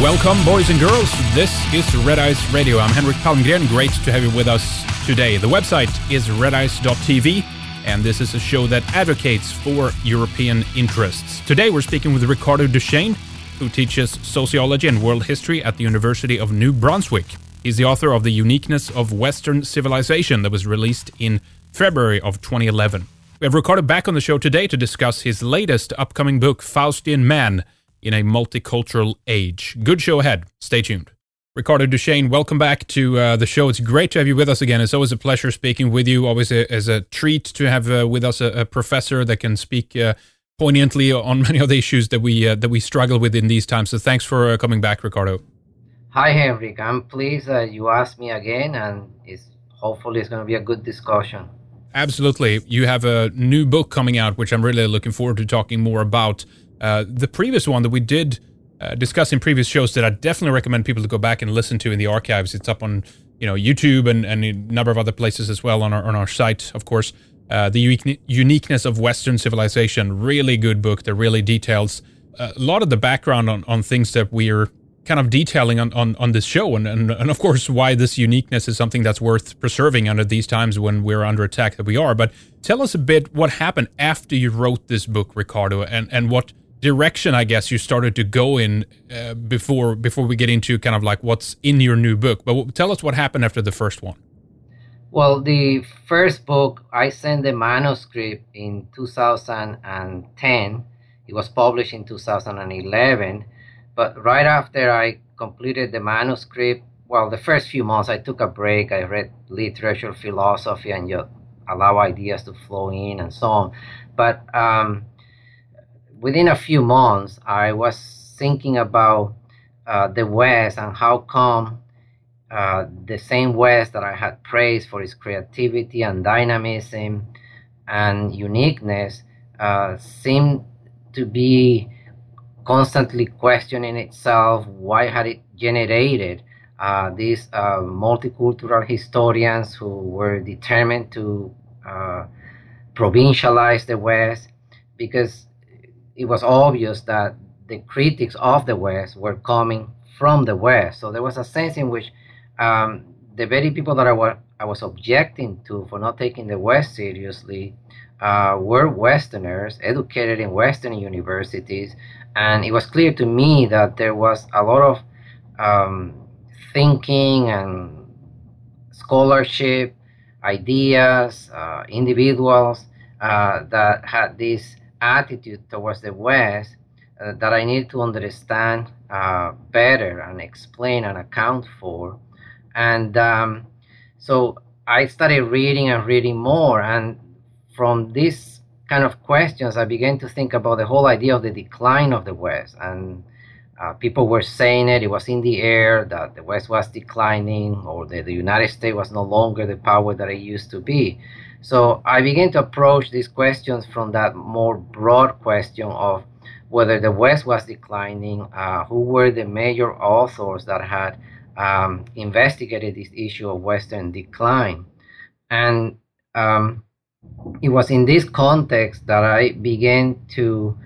Welcome, boys and girls. This is Red Ice Radio. I'm Henrik Palmgren. Great to have you with us today. The website is redice.tv, and this is a show that advocates for European interests. Today, we're speaking with Ricardo Duchesne, who teaches sociology and world history at the University of New Brunswick. He's the author of The Uniqueness of Western Civilization that was released in February of 2011. We have Ricardo back on the show today to discuss his latest upcoming book, Faustian Man in a Multicultural Age. Good show ahead. Stay tuned. Ricardo Duchesne, welcome back to the show. It's great to have you with us again. It's always a pleasure speaking with you. Always as a treat to have with us a professor that can speak poignantly on many of the issues that we struggle with in these times. So thanks for coming back, Ricardo. Hi, Henrik. I'm pleased that you asked me again, and hopefully it's going to be a good discussion. Absolutely. You have a new book coming out, which I'm really looking forward to talking more about. The previous one that we did discuss in previous shows that I definitely recommend people to go back and listen to in the archives. It's up on YouTube and a number of other places as well on our site, of course. The Uniqueness of Western Civilization, really good book that really details a lot of the background on things that we're kind of detailing on this show, and of course why this uniqueness is something that's worth preserving under these times when we're under attack that we are. But tell us a bit what happened after you wrote this book, Ricardo, and what direction, I guess, you started to go in before we get into kind of like what's in your new book. But tell us what happened after the first one. Well, the first book, I sent the manuscript in 2010. It was published in 2011. But right after I completed the manuscript, well, the first few months, I took a break. I read literature, philosophy, and just allow ideas to flow in and so on. But within a few months, I was thinking about the West and how come the same West that I had praised for its creativity and dynamism and uniqueness seemed to be constantly questioning itself. Why had it generated these multicultural historians who were determined to provincialize the West? Because it was obvious that the critics of the West were coming from the West. So there was a sense in which the very people that I was objecting to for not taking the West seriously were Westerners, educated in Western universities. And it was clear to me that there was a lot of thinking and scholarship, ideas, individuals that had this attitude towards the West that I needed to understand better and explain and account for. And so I started reading and reading more. And from these kind of questions, I began to think about the whole idea of the decline of the West. And people were saying it was in the air that the West was declining, or that the United States was no longer the power that it used to be. So I began to approach these questions from that more broad question of whether the West was declining, who were the major authors that had investigated this issue of Western decline. And it was in this context that I began to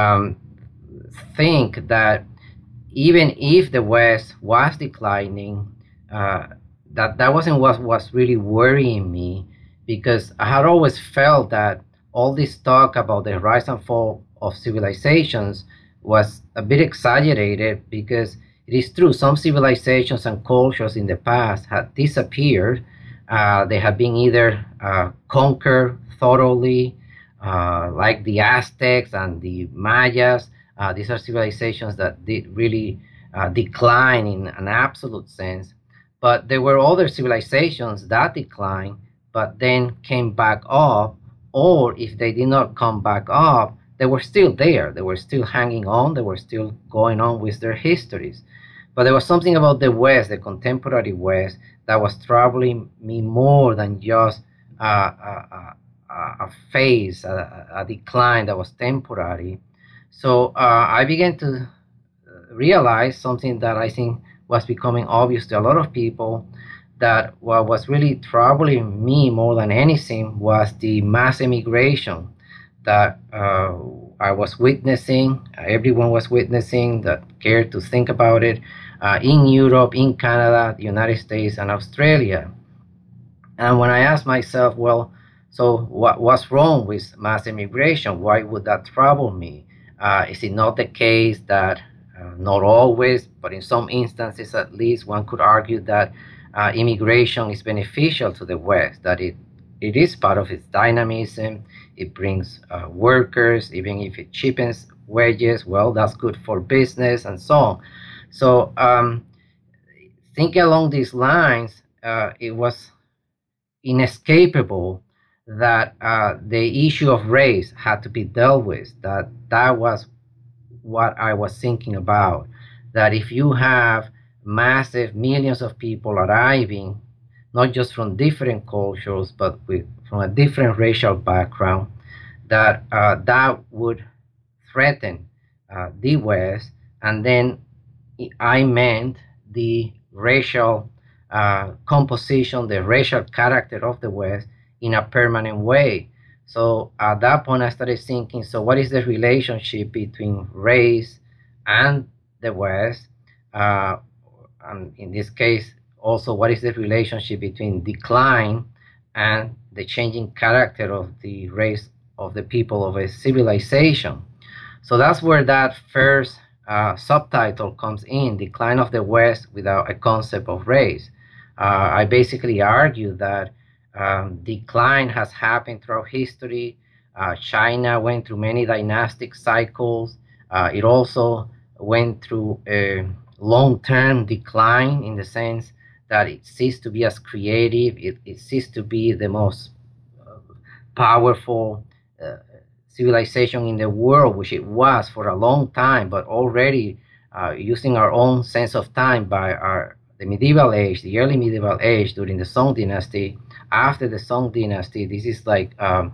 think that even if the West was declining, that wasn't what was really worrying me, because I had always felt that all this talk about the rise and fall of civilizations was a bit exaggerated, because it is true, some civilizations and cultures in the past had disappeared. They have been either conquered thoroughly, like the Aztecs and the Mayas. These are civilizations that did really decline in an absolute sense. But there were other civilizations that declined, but then came back up, or if they did not come back up, they were still there. They were still hanging on. They were still going on with their histories. But there was something about the West, the contemporary West, that was troubling me more than just a phase, a decline that was temporary. So I began to realize something that I think was becoming obvious to a lot of people, that what was really troubling me more than anything was the mass immigration that I was witnessing, everyone was witnessing that cared to think about it in Europe, in Canada, the United States, and Australia. And when I asked myself, well, so what's wrong with mass immigration? Why would that trouble me? Is it not the case that, not always, but in some instances at least, one could argue that immigration is beneficial to the West, that it is part of its dynamism, it brings workers, even if it cheapens wages, well, that's good for business and so on. So thinking along these lines, it was inescapable that the issue of race had to be dealt with. That was what I was thinking about. That if you have massive millions of people arriving, not just from different cultures, but from a different racial background, that would threaten the West, and then I meant the racial composition, the racial character of the West in a permanent way. So at that point, I started thinking, so what is the relationship between race and the West? And in this case, also, what is the relationship between decline and the changing character of the race of the people of a civilization? So that's where that first subtitle comes in, Decline of the West Without a Concept of Race. I basically argue that decline has happened throughout history. China went through many dynastic cycles. It also went through a long-term decline in the sense that it ceased to be as creative. It ceased to be the most powerful civilization in the world, which it was for a long time, but already using our own sense of time by the medieval age, the early medieval age during the Song Dynasty. After the Song Dynasty, this is like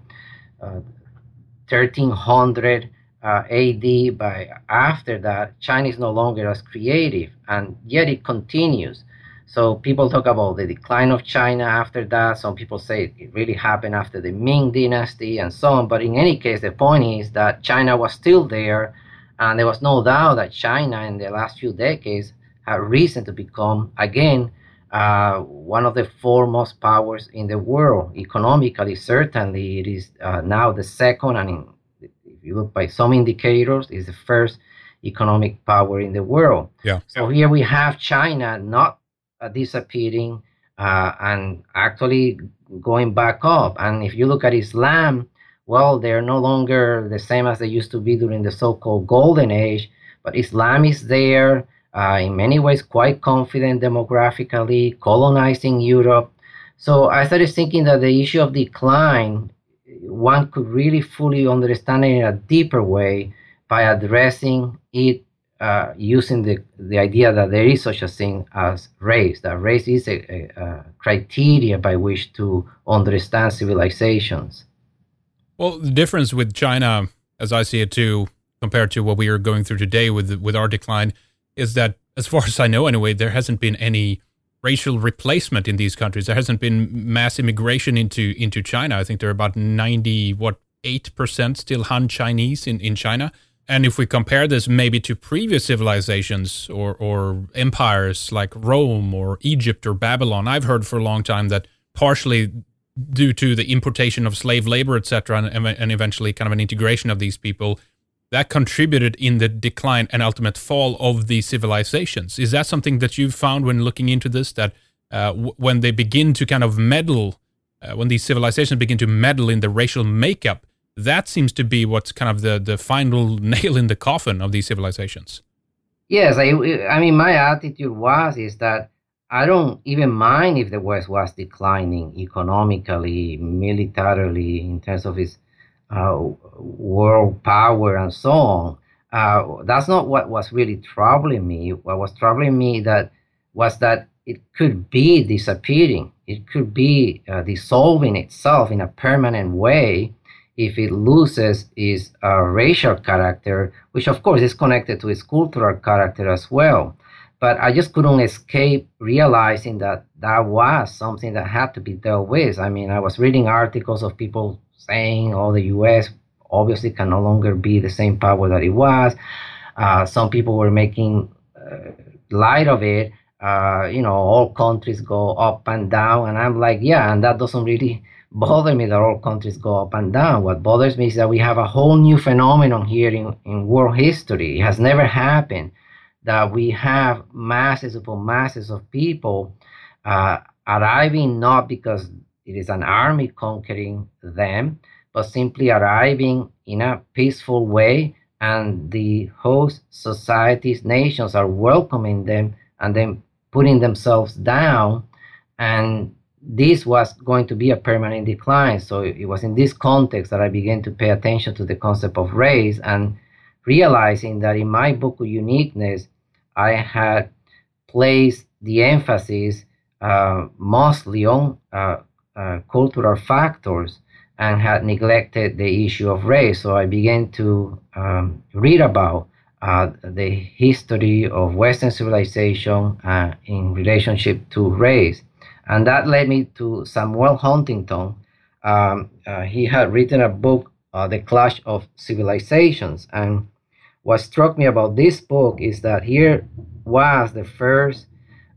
1300 AD. By after that, China is no longer as creative, and yet it continues. So people talk about the decline of China after that. Some people say it really happened after the Ming Dynasty and so on. But in any case, the point is that China was still there, and there was no doubt that China in the last few decades had reason to become, again, one of the foremost powers in the world. Economically, certainly, it is now the second, and if you look by some indicators, is the first economic power in the world. Yeah. So here we have China not disappearing and actually going back up. And if you look at Islam, well, they're no longer the same as they used to be during the so-called Golden Age, but Islam is there, in many ways quite confident demographically, colonizing Europe. So I started thinking that the issue of decline, one could really fully understand it in a deeper way by addressing it using the idea that there is such a thing as race, that race is a criteria by which to understand civilizations. Well, the difference with China, as I see it too, compared to what we are going through today with our decline, is that, as far as I know anyway, there hasn't been any racial replacement in these countries. There hasn't been mass immigration into China. I think there are about 8% still Han Chinese in China. And if we compare this maybe to previous civilizations or empires like Rome or Egypt or Babylon, I've heard for a long time that partially due to the importation of slave labor, etc., and eventually kind of an integration of these people, that contributed in the decline and ultimate fall of these civilizations. Is that something that you've found when looking into this, that when they begin to kind of meddle, when these civilizations begin to meddle in the racial makeup, that seems to be what's kind of the final nail in the coffin of these civilizations? Yes, I mean, my attitude is that I don't even mind if the West was declining economically, militarily, in terms of its world power and so on. That's not what was really troubling me. What was troubling me was that it could be disappearing. It could be dissolving itself in a permanent way if it loses its racial character, which of course is connected to its cultural character as well. But I just couldn't escape realizing that was something that had to be dealt with. I mean, I was reading articles of people saying, oh, the U.S. obviously can no longer be the same power that it was. Some people were making light of it. All countries go up and down, and I'm like, yeah, and that doesn't really bother me that all countries go up and down. What bothers me is that we have a whole new phenomenon here in world history. It has never happened that we have masses upon masses of people arriving not because it is an army conquering them, but simply arriving in a peaceful way, and the host societies, nations are welcoming them and then putting themselves down. And this was going to be a permanent decline. So it was in this context that I began to pay attention to the concept of race, and realizing that in my book of Uniqueness, I had placed the emphasis mostly on cultural factors and had neglected the issue of race. So I began to read about the history of Western civilization in relationship to race. And that led me to Samuel Huntington. He had written a book, The Clash of Civilizations. And what struck me about this book is that here was the first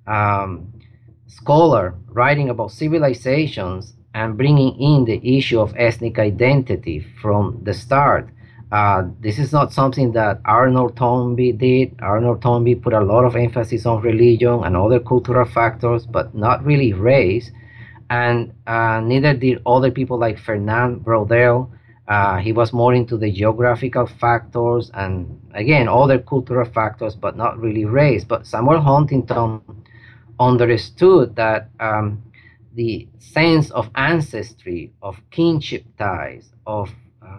scholar writing about civilizations and bringing in the issue of ethnic identity from the start. This is not something that Arnold Toynbee did. Arnold Toynbee put a lot of emphasis on religion and other cultural factors, but not really race. And neither did other people like Fernand Braudel. He was more into the geographical factors and, again, other cultural factors, but not really race. But Samuel Huntington understood that the sense of ancestry, of kinship ties, of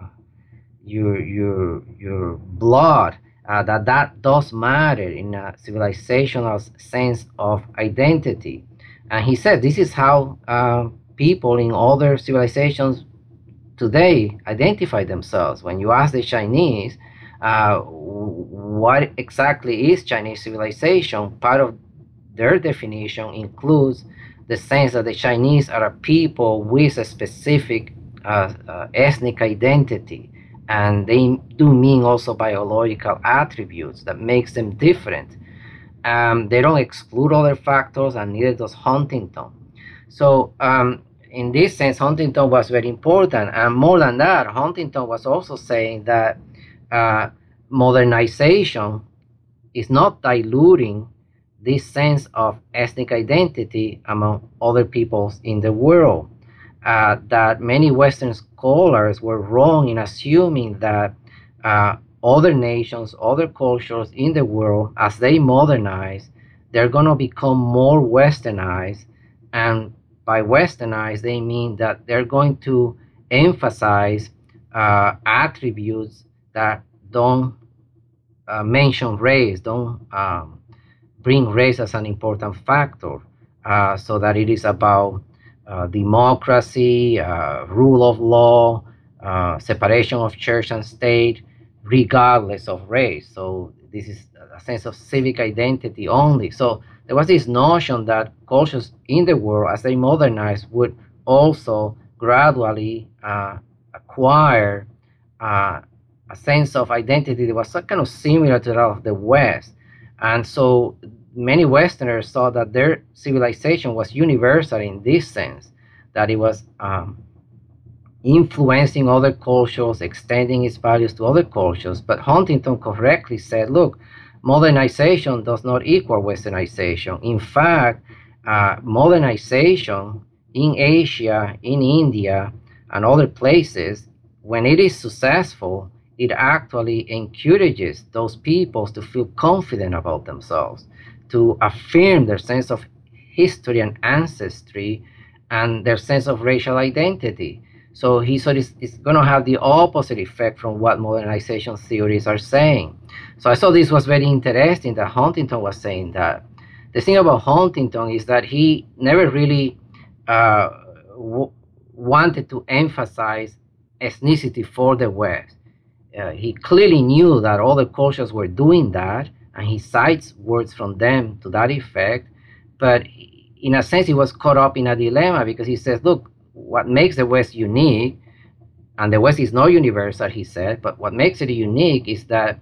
your blood, that does matter in a civilizational sense of identity. And he said this is how people in other civilizations today identify themselves. When you ask the Chinese what exactly is Chinese civilization, part of their definition includes the sense that the Chinese are a people with a specific ethnic identity, and they do mean also biological attributes that makes them different. They don't exclude other factors, and neither does Huntington. So in this sense, Huntington was very important. And more than that, Huntington was also saying that modernization is not diluting this sense of ethnic identity among other peoples in the world. That many Western scholars were wrong in assuming that other nations, other cultures in the world, as they modernize, they're going to become more westernized. And by westernized, they mean that they're going to emphasize attributes that don't mention race, don't bring race as an important factor, so that it is about democracy, rule of law, separation of church and state, regardless of race. So this is a sense of civic identity only. So there was this notion that cultures in the world, as they modernize, would also gradually acquire a sense of identity that was kind of similar to that of the West. And so many Westerners thought that their civilization was universal in this sense, that it was influencing other cultures, extending its values to other cultures. But Huntington correctly said, look, modernization does not equal westernization. In fact, modernization in Asia, in India, and other places, when it is successful, it actually encourages those peoples to feel confident about themselves, to affirm their sense of history and ancestry and their sense of racial identity. So he said it's going to have the opposite effect from what modernization theories are saying. So I thought this was very interesting that Huntington was saying that. The thing about Huntington is that he never really wanted to emphasize ethnicity for the West. He clearly knew that other cultures were doing that, and he cites words from them to that effect. But in a sense, he was caught up in a dilemma, because he says, look, what makes the West unique And the West is not universal, he said, but what makes it unique is that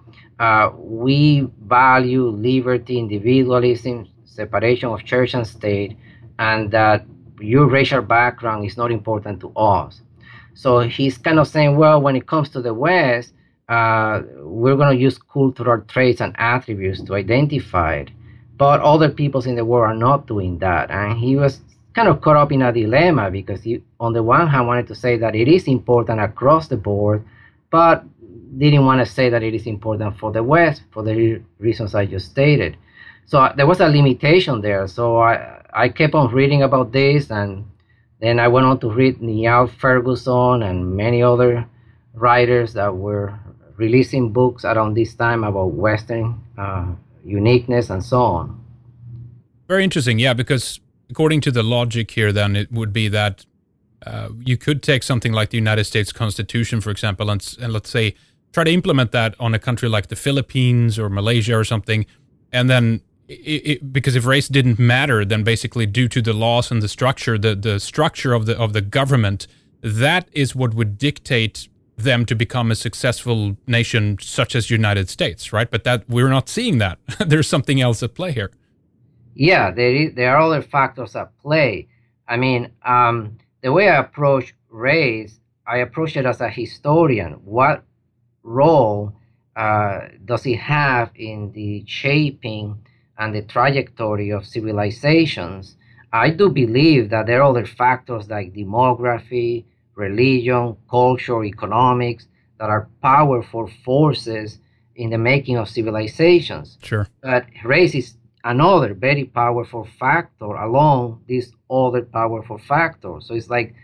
we value liberty, individualism, separation of church and state, and that your racial background is not important to us. So he's kind of saying, well, when it comes to the West, we're going to use cultural traits and attributes to identify it, but other peoples in the world are not doing that. And he was kind of caught up in a dilemma because he, on the one hand, wanted to say that it is important across the board, but didn't want to say that it is important for the West for the reasons I just stated. So there was a limitation there. So I kept on reading about this, and then I went on to read Niall Ferguson and many other writers that were releasing books around this time about Western uniqueness and so on. Very interesting, yeah, because according to the logic here, then it would be that you could take something like the United States Constitution, for example, and let's say try to implement that on a country like the Philippines or Malaysia or something, and then because if race didn't matter, then basically due to the laws and the structure, the structure of the government, that is what would dictate them to become a successful nation such as United States, right? But that we're not seeing that. There's something else at play here. Yeah, there are other factors at play. I mean, the way I approach race, I approach it as a historian. What role does it have in the shaping and the trajectory of civilizations? I do believe that there are other factors like demography, religion, culture, economics that are powerful forces in the making of civilizations. Sure. But race is another very powerful factor along these other powerful factors. So it's like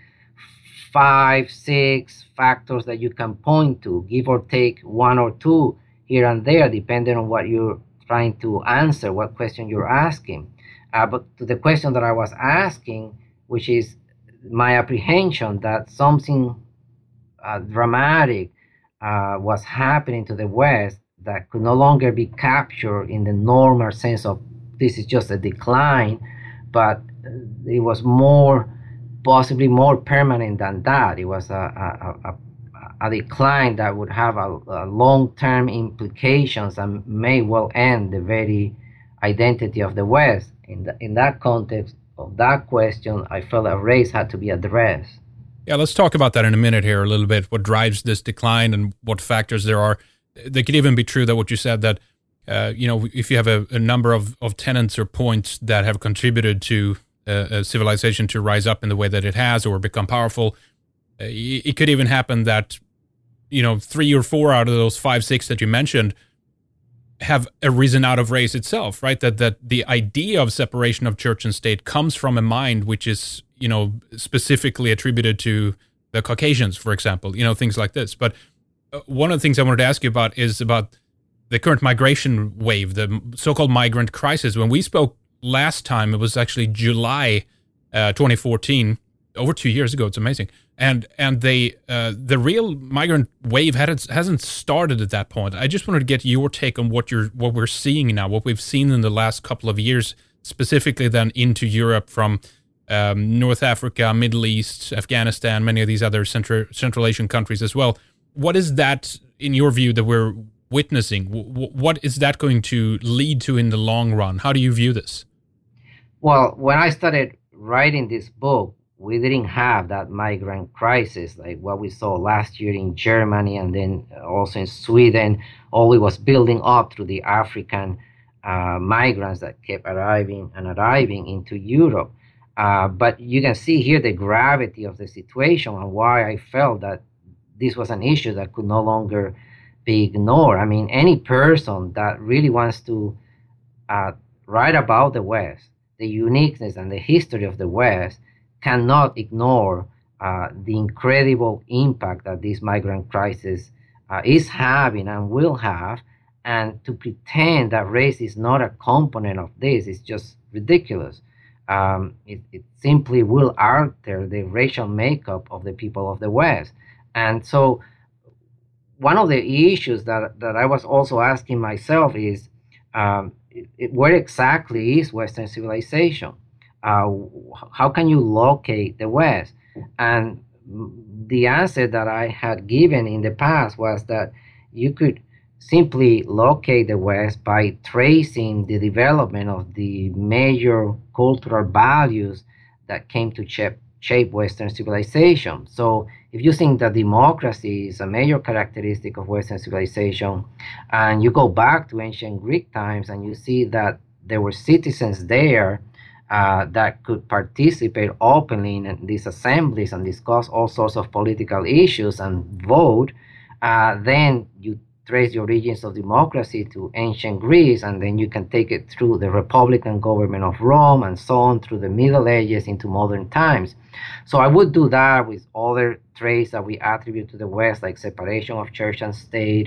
5, 6 factors that you can point to, give or take 1 or 2 here and there, depending on what you're trying to answer, what question you're asking. But to the question that I was asking, which is my apprehension that something dramatic was happening to the West that could no longer be captured in the normal sense of this is just a decline, but it was possibly more permanent than that. It was a decline that would have a long-term implications and may well end the very identity of the West. In that context of that question, I felt that race had to be addressed. Yeah, let's talk about that in a minute here a little bit, what drives this decline and what factors there are. There could even be true that what you said that, if you have a number of tenets or points that have contributed to a civilization to rise up in the way that it has or become powerful, it could even happen that, 3 or 4 out of those 5, 6 that you mentioned have arisen out of race itself, right? That the idea of separation of church and state comes from a mind which is, specifically attributed to the Caucasians, for example, things like this. But one of the things I wanted to ask you about is about the current migration wave, the so-called migrant crisis. When we spoke last time, it was actually July 2014, over 2 years ago. It's amazing. And the real migrant wave hasn't started at that point. I just wanted to get your take on what we're seeing now, what we've seen in the last couple of years, specifically then into Europe from North Africa, Middle East, Afghanistan, many of these other Central Asian countries as well. What is that, in your view, that we're witnessing? What is that going to lead to in the long run? How do you view this? Well, when I started writing this book, we didn't have that migrant crisis like what we saw last year in Germany and then also in Sweden. All it was building up through the African migrants that kept arriving into Europe. But you can see here the gravity of the situation and why I felt that this was an issue that could no longer be ignored. I mean, any person that really wants to write about the West, the uniqueness and the history of the West, cannot ignore the incredible impact that this migrant crisis is having and will have. And to pretend that race is not a component of this is just ridiculous. It simply will alter the racial makeup of the people of the West. And so one of the issues that I was also asking myself is, where exactly is Western civilization? How can you locate the West? And the answer that I had given in the past was that you could simply locate the West by tracing the development of the major cultural values that came to shape Western civilization. So, if you think that democracy is a major characteristic of Western civilization, and you go back to ancient Greek times and you see that there were citizens there that could participate openly in these assemblies and discuss all sorts of political issues and vote, then you trace the origins of democracy to ancient Greece, and then you can take it through the Republican government of Rome and so on through the Middle Ages into modern times. So I would do that with other traits that we attribute to the West, like separation of church and state,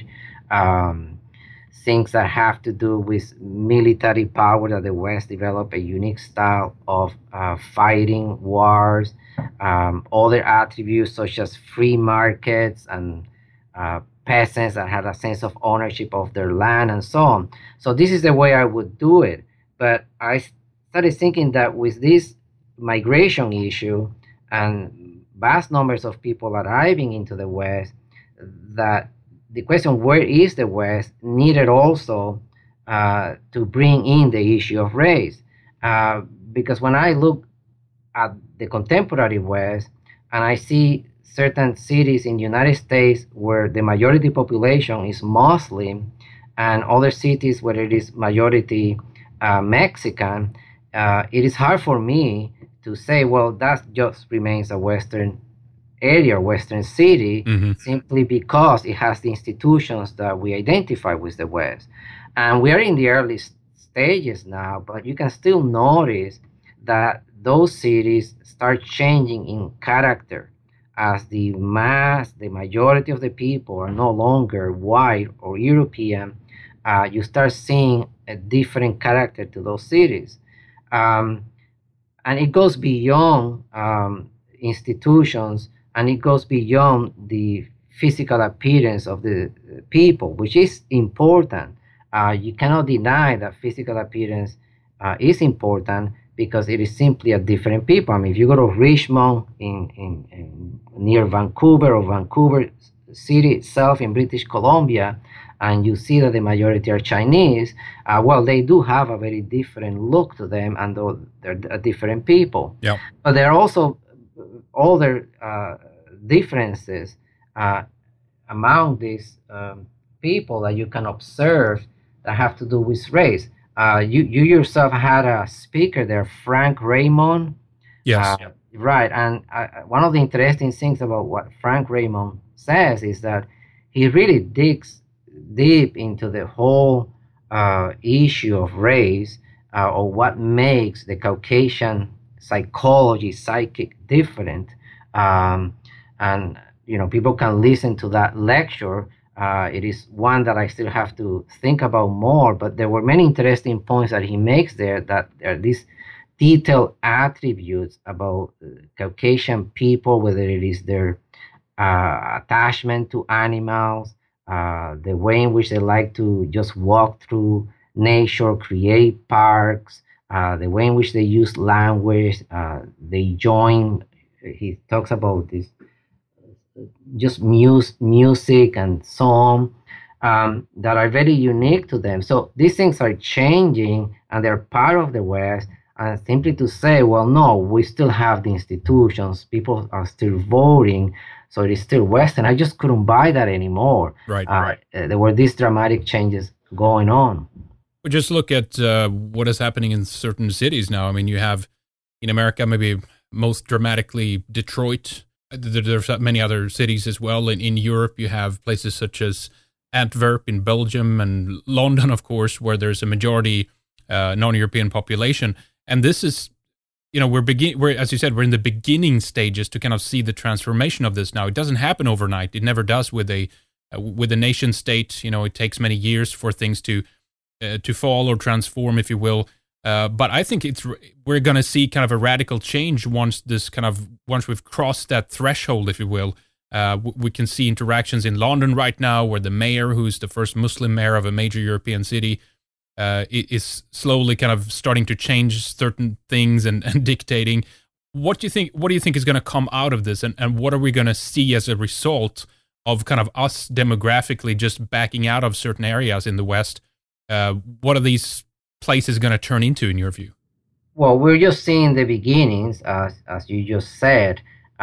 things that have to do with military power, that the West developed a unique style of fighting wars, other attributes such as free markets and peasants that had a sense of ownership of their land and so on. So this is the way I would do it. But I started thinking that with this migration issue and vast numbers of people arriving into the West, that the question, where is the West, needed also to bring in the issue of race. Because when I look at the contemporary West and I see certain cities in the United States where the majority population is Muslim, and other cities where it is majority Mexican, it is hard for me to say, well, that just remains a Western area, Western city, simply because it has the institutions that we identify with the West. And we are in the early stages now, but you can still notice that those cities start changing in character as the majority of the people are no longer white or European. You start seeing a different character to those cities. And it goes beyond institutions, and it goes beyond the physical appearance of the people, which is important. You cannot deny that physical appearance is important, because it is simply a different people. I mean, if you go to Richmond in near Vancouver, or Vancouver city itself in British Columbia, and you see that the majority are Chinese, well, they do have a very different look to them, and they're different people. Yeah. But there are also other differences among these people that you can observe that have to do with race. You yourself had a speaker there, Frank Raymond. Yes. Right. And one of the interesting things about what Frank Raymond says is that he really digs deep into the whole issue of race, or what makes the Caucasian psychic different. And, people can listen to that lecture. It is one that I still have to think about more, but there were many interesting points that he makes there, that there are these detailed attributes about Caucasian people, whether it is their attachment to animals, the way in which they like to just walk through nature, create parks, the way in which they use language, they join. He talks about this just music and song that are very unique to them. So these things are changing, and they're part of the West. And simply to say, well, no, we still have the institutions, people are still voting, so it is still Western, I just couldn't buy that anymore. Right. There were these dramatic changes going on. But just look at what is happening in certain cities now. I mean, you have in America, maybe most dramatically Detroit. There's many other cities as well. In Europe, you have places such as Antwerp in Belgium, and London, of course, where there's a majority non-European population. And this is, we're as you said, we're in the beginning stages to kind of see the transformation of this now. It doesn't happen overnight. It never does with a nation state. You it takes many years for things to fall or transform, if you will. But I think we're going to see kind of a radical change once we've crossed that threshold, if you will. We can see interactions in London right now, where the mayor, who's the first Muslim mayor of a major European city, is slowly kind of starting to change certain things and dictating What do you think? What do you think is going to come out of this, and what are we going to see as a result of kind of us demographically just backing out of certain areas in the West? What are these places going to turn into, in your view? Well, we're just seeing the beginnings, as you just said.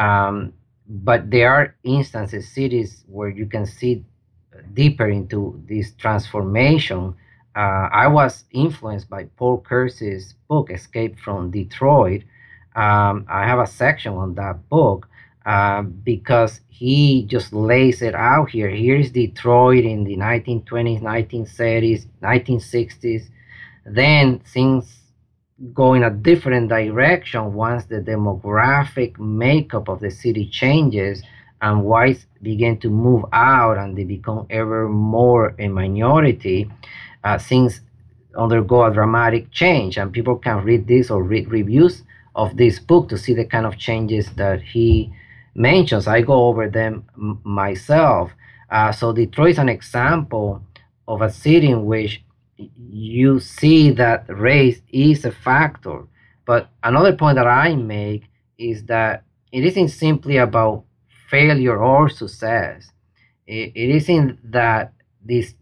But there are instances, cities where you can see deeper into this transformation. I was influenced by Paul Kersey's book, Escape from Detroit. I have a section on that book because he just lays it out here. Here is Detroit in the 1920s, 1930s, 1960s. Then things go in a different direction once the demographic makeup of the city changes and whites begin to move out and they become ever more a minority. Things undergo a dramatic change, and people can read this or read reviews of this book to see the kind of changes that he mentions. I go over them myself. So Detroit is an example of a city in which you see that race is a factor. But another point that I make is that it isn't simply about failure or success. It isn't that these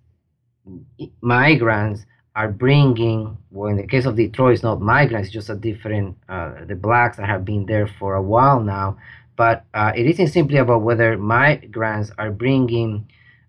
migrants are bringing, well, in the case of Detroit, it's not migrants, it's just a different, the blacks that have been there for a while now. But it isn't simply about whether migrants are bringing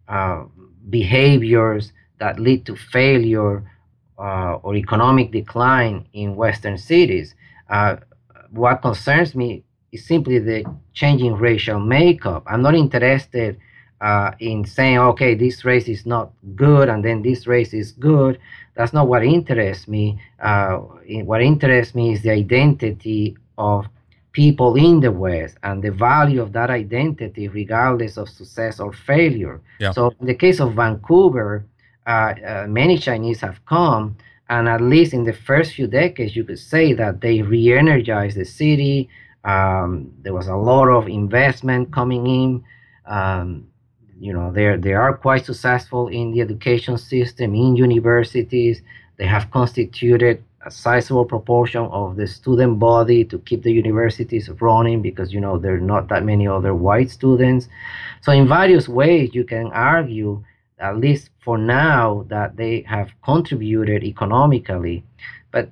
behaviors that lead to failure or economic decline in Western cities. What concerns me is simply the changing racial makeup. I'm not interested in saying, okay, this race is not good and then this race is good. That's not what interests me. What interests me is the identity of people in the West and the value of that identity regardless of success or failure. Yeah. So in the case of Vancouver, many Chinese have come, and at least in the first few decades, you could say that they re-energized the city. There was a lot of investment coming in. They are quite successful in the education system, in universities. They have constituted a sizable proportion of the student body to keep the universities running because, there are not that many other white students. So in various ways, you can argue, at least for now, that they have contributed economically. But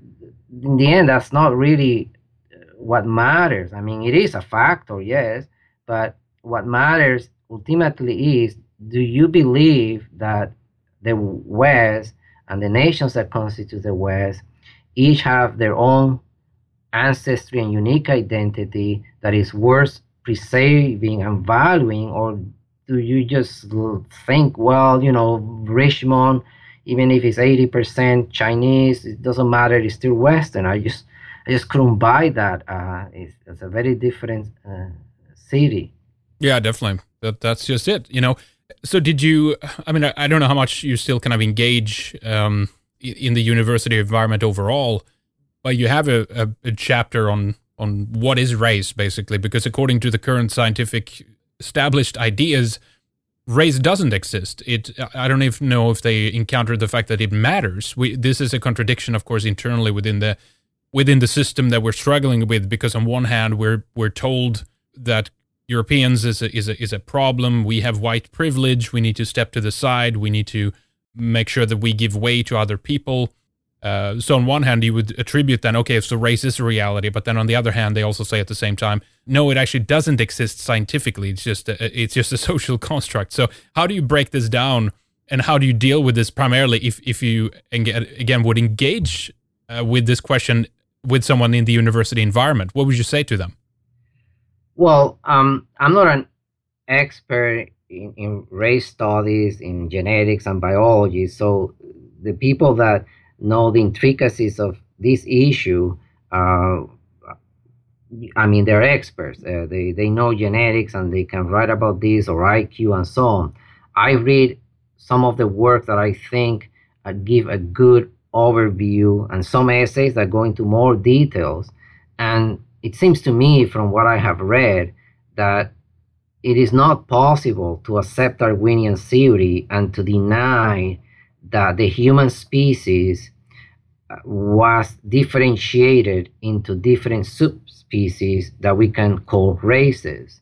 in the end, that's not really what matters. I mean, it is a factor, yes, but what matters ultimately is, do you believe that the West and the nations that constitute the West each have their own ancestry and unique identity that is worth preserving and valuing, or do you just think, well, Richmond, even if it's 80% Chinese, it doesn't matter, it's still Western? I just couldn't buy that. It's a very different city. Yeah, definitely. That's just it. So did you? I mean, I don't know how much you still kind of engage in the university environment overall, but you have a chapter on what is race, basically, because according to the current scientific established ideas, race doesn't exist. I don't even know if they encountered the fact that it matters. This is a contradiction, of course, internally within the system that we're struggling with, because on one hand we're told that Europeans is a problem. We have white privilege. We need to step to the side. We need to make sure that we give way to other people. So on one hand, you would attribute then, okay, so race is a reality. But then on the other hand, they also say at the same time, no, it actually doesn't exist scientifically. It's just a social construct. So how do you break this down, and how do you deal with this primarily if you again would engage with this question with someone in the university environment? What would you say to them? Well, I'm not an expert in race studies, in genetics and biology. So the people that know the intricacies of this issue, they're experts. They know genetics and they can write about this, or IQ and so on. I read some of the work that I think give a good overview, and some essays that go into more details. And it seems to me, from what I have read, that it is not possible to accept Darwinian theory and to deny that the human species was differentiated into different subspecies species that we can call races.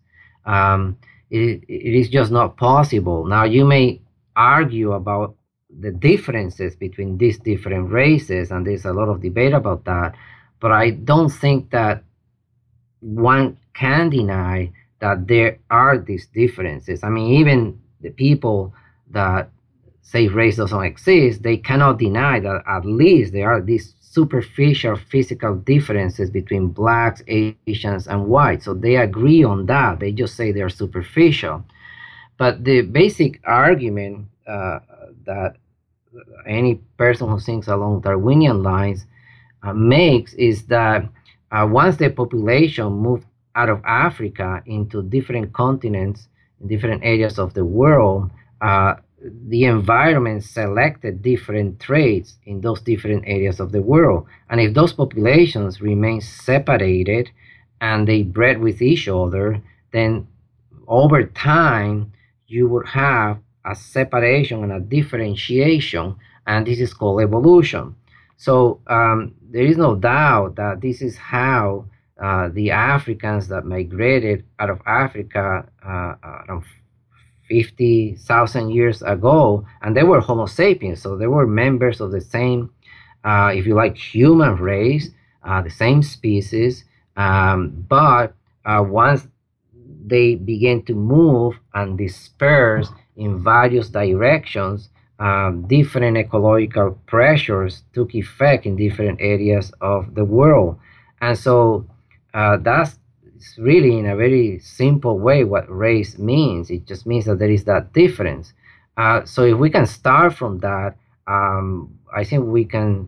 It is just not possible. Now, you may argue about the differences between these different races, and there's a lot of debate about that, but I don't think that one can deny that there are these differences. I mean, even the people that say race doesn't exist, they cannot deny that at least there are these superficial physical differences between blacks, Asians, and whites. So they agree on that. They just say they're superficial. But the basic argument that any person who thinks along Darwinian lines makes is that once the population moved out of Africa into different continents, in different areas of the world, the environment selected different traits in those different areas of the world. And if those populations remain separated and they bred with each other, then over time you would have a separation and a differentiation, and this is called evolution. So there is no doubt that this is how the Africans that migrated out of Africa around 50,000 years ago, and they were Homo sapiens, so they were members of the same, if you like, human race, the same species, but once they began to move and disperse in various directions, different ecological pressures took effect in different areas of the world. And so that's really, in a very simple way, what race means. It just means that there is that difference. So if we can start from that, I think we can,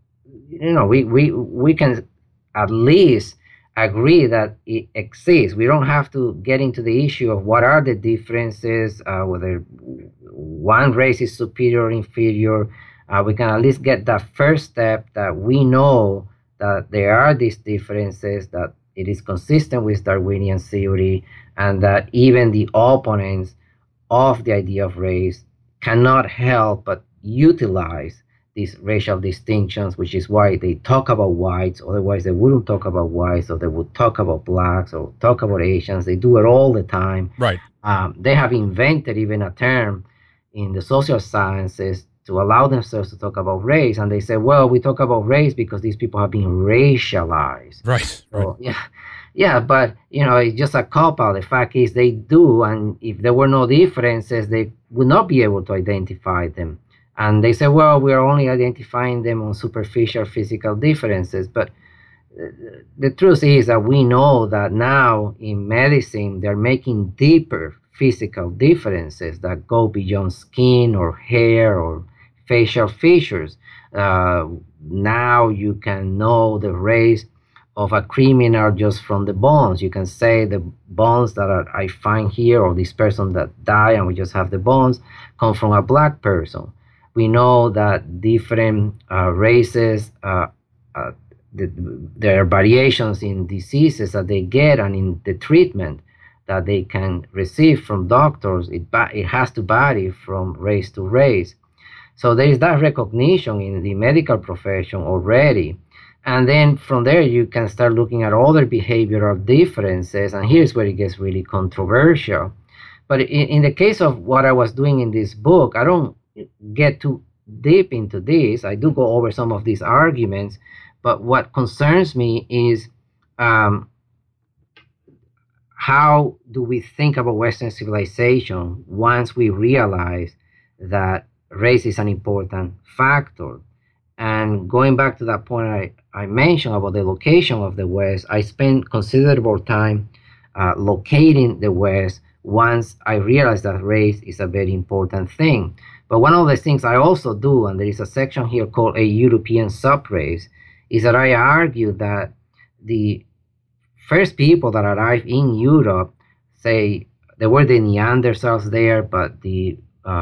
we can at least agree that it exists. We don't have to get into the issue of what are the differences, whether one race is superior or inferior. We can at least get that first step, that we know that there are these differences, that it is consistent with Darwinian theory, and that even the opponents of the idea of race cannot help but utilize these racial distinctions, which is why they talk about whites. Otherwise, they wouldn't talk about whites, or they would talk about blacks, or talk about Asians. They do it all the time. Right. They have invented even a term in the social sciences to allow themselves to talk about race, and they say, well, we talk about race because these people have been racialized. Right. So, yeah, but it's just a cop-out. The fact is they do, and if there were no differences, they would not be able to identify them. And they say, well, we are only identifying them on superficial physical differences. But the truth is that we know that now in medicine, they're making deeper physical differences that go beyond skin or hair or facial features. Now you can know the race of a criminal just from the bones. You can say the bones that I find here, or this person that died and we just have the bones, come from a black person. We know that different races, there are variations in diseases that they get and in the treatment that they can receive from doctors. It has to vary from race to race. So there is that recognition in the medical profession already. And then from there, you can start looking at other behavioral differences. And here's where it gets really controversial. But in the case of what I was doing in this book, I don't get too deep into this. I do go over some of these arguments, but what concerns me is how do we think about Western civilization once we realize that race is an important factor? And going back to that point I mentioned about the location of the West, I spent considerable time locating the West once I realized that race is a very important thing. But one of the things I also do, and there is a section here called a European subrace, is that I argue that the first people that arrived in Europe, say there were the Neanderthals there, but the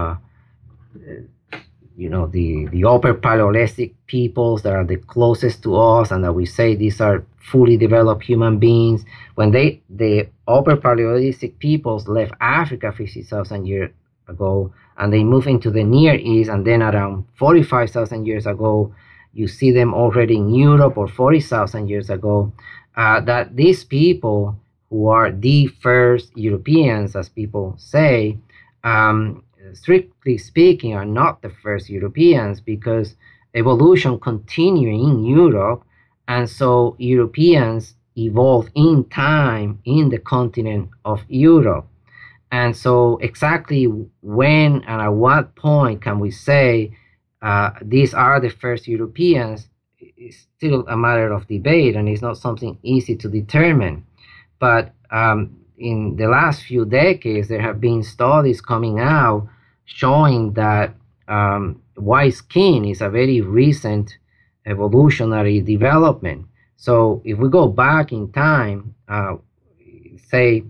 upper Paleolithic peoples that are the closest to us, and that we say these are fully developed human beings. When the upper Paleolithic peoples left Africa 50,000 years ago, and they moved into the Near East, and then around 45,000 years ago, you see them already in Europe, or 40,000 years ago. that these people who are the first Europeans, as people say, strictly speaking, are not the first Europeans, because evolution continued in Europe, and so Europeans evolved in time in the continent of Europe. And so exactly when and at what point can we say these are the first Europeans is still a matter of debate, and it's not something easy to determine. But in the last few decades, there have been studies coming out showing that white skin is a very recent evolutionary development. So if we go back in time, say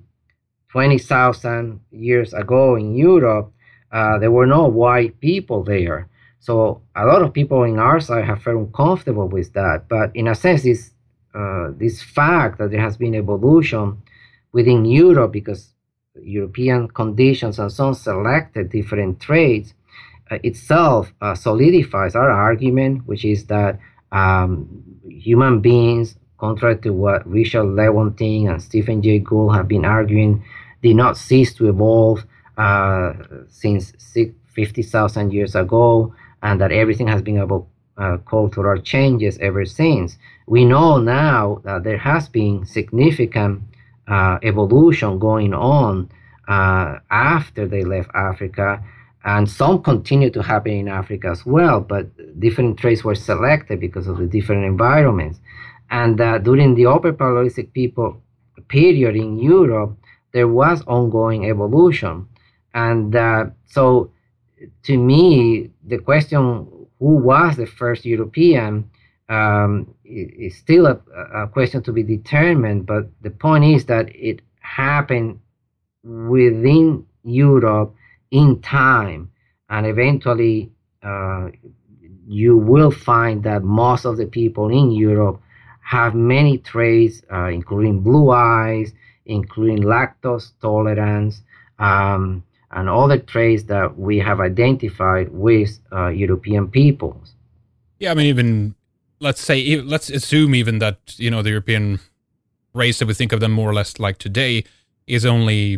20,000 years ago in Europe, there were no white people there. So a lot of people in our side have felt uncomfortable with that. But in a sense, this fact that there has been evolution within Europe because European conditions and so on selected different traits itself solidifies our argument, which is that human beings, contrary to what Richard Lewontin and Stephen Jay Gould have been arguing, did not cease to evolve since 50,000 years ago, and that everything has been about cultural changes ever since. We know now that there has been significant evolution going on after they left Africa, and some continue to happen in Africa as well, but different traits were selected because of the different environments. And during the Upper Paleolithic people period in Europe, there was ongoing evolution. And so to me, the question, who was the first European, is still a question to be determined. But the point is that it happened within Europe in time. And eventually, you will find that most of the people in Europe have many traits, including blue eyes, including lactose tolerance, and other traits that we have identified with European peoples. Yeah, I mean, even let's assume even that, the European race that we think of them more or less like today is only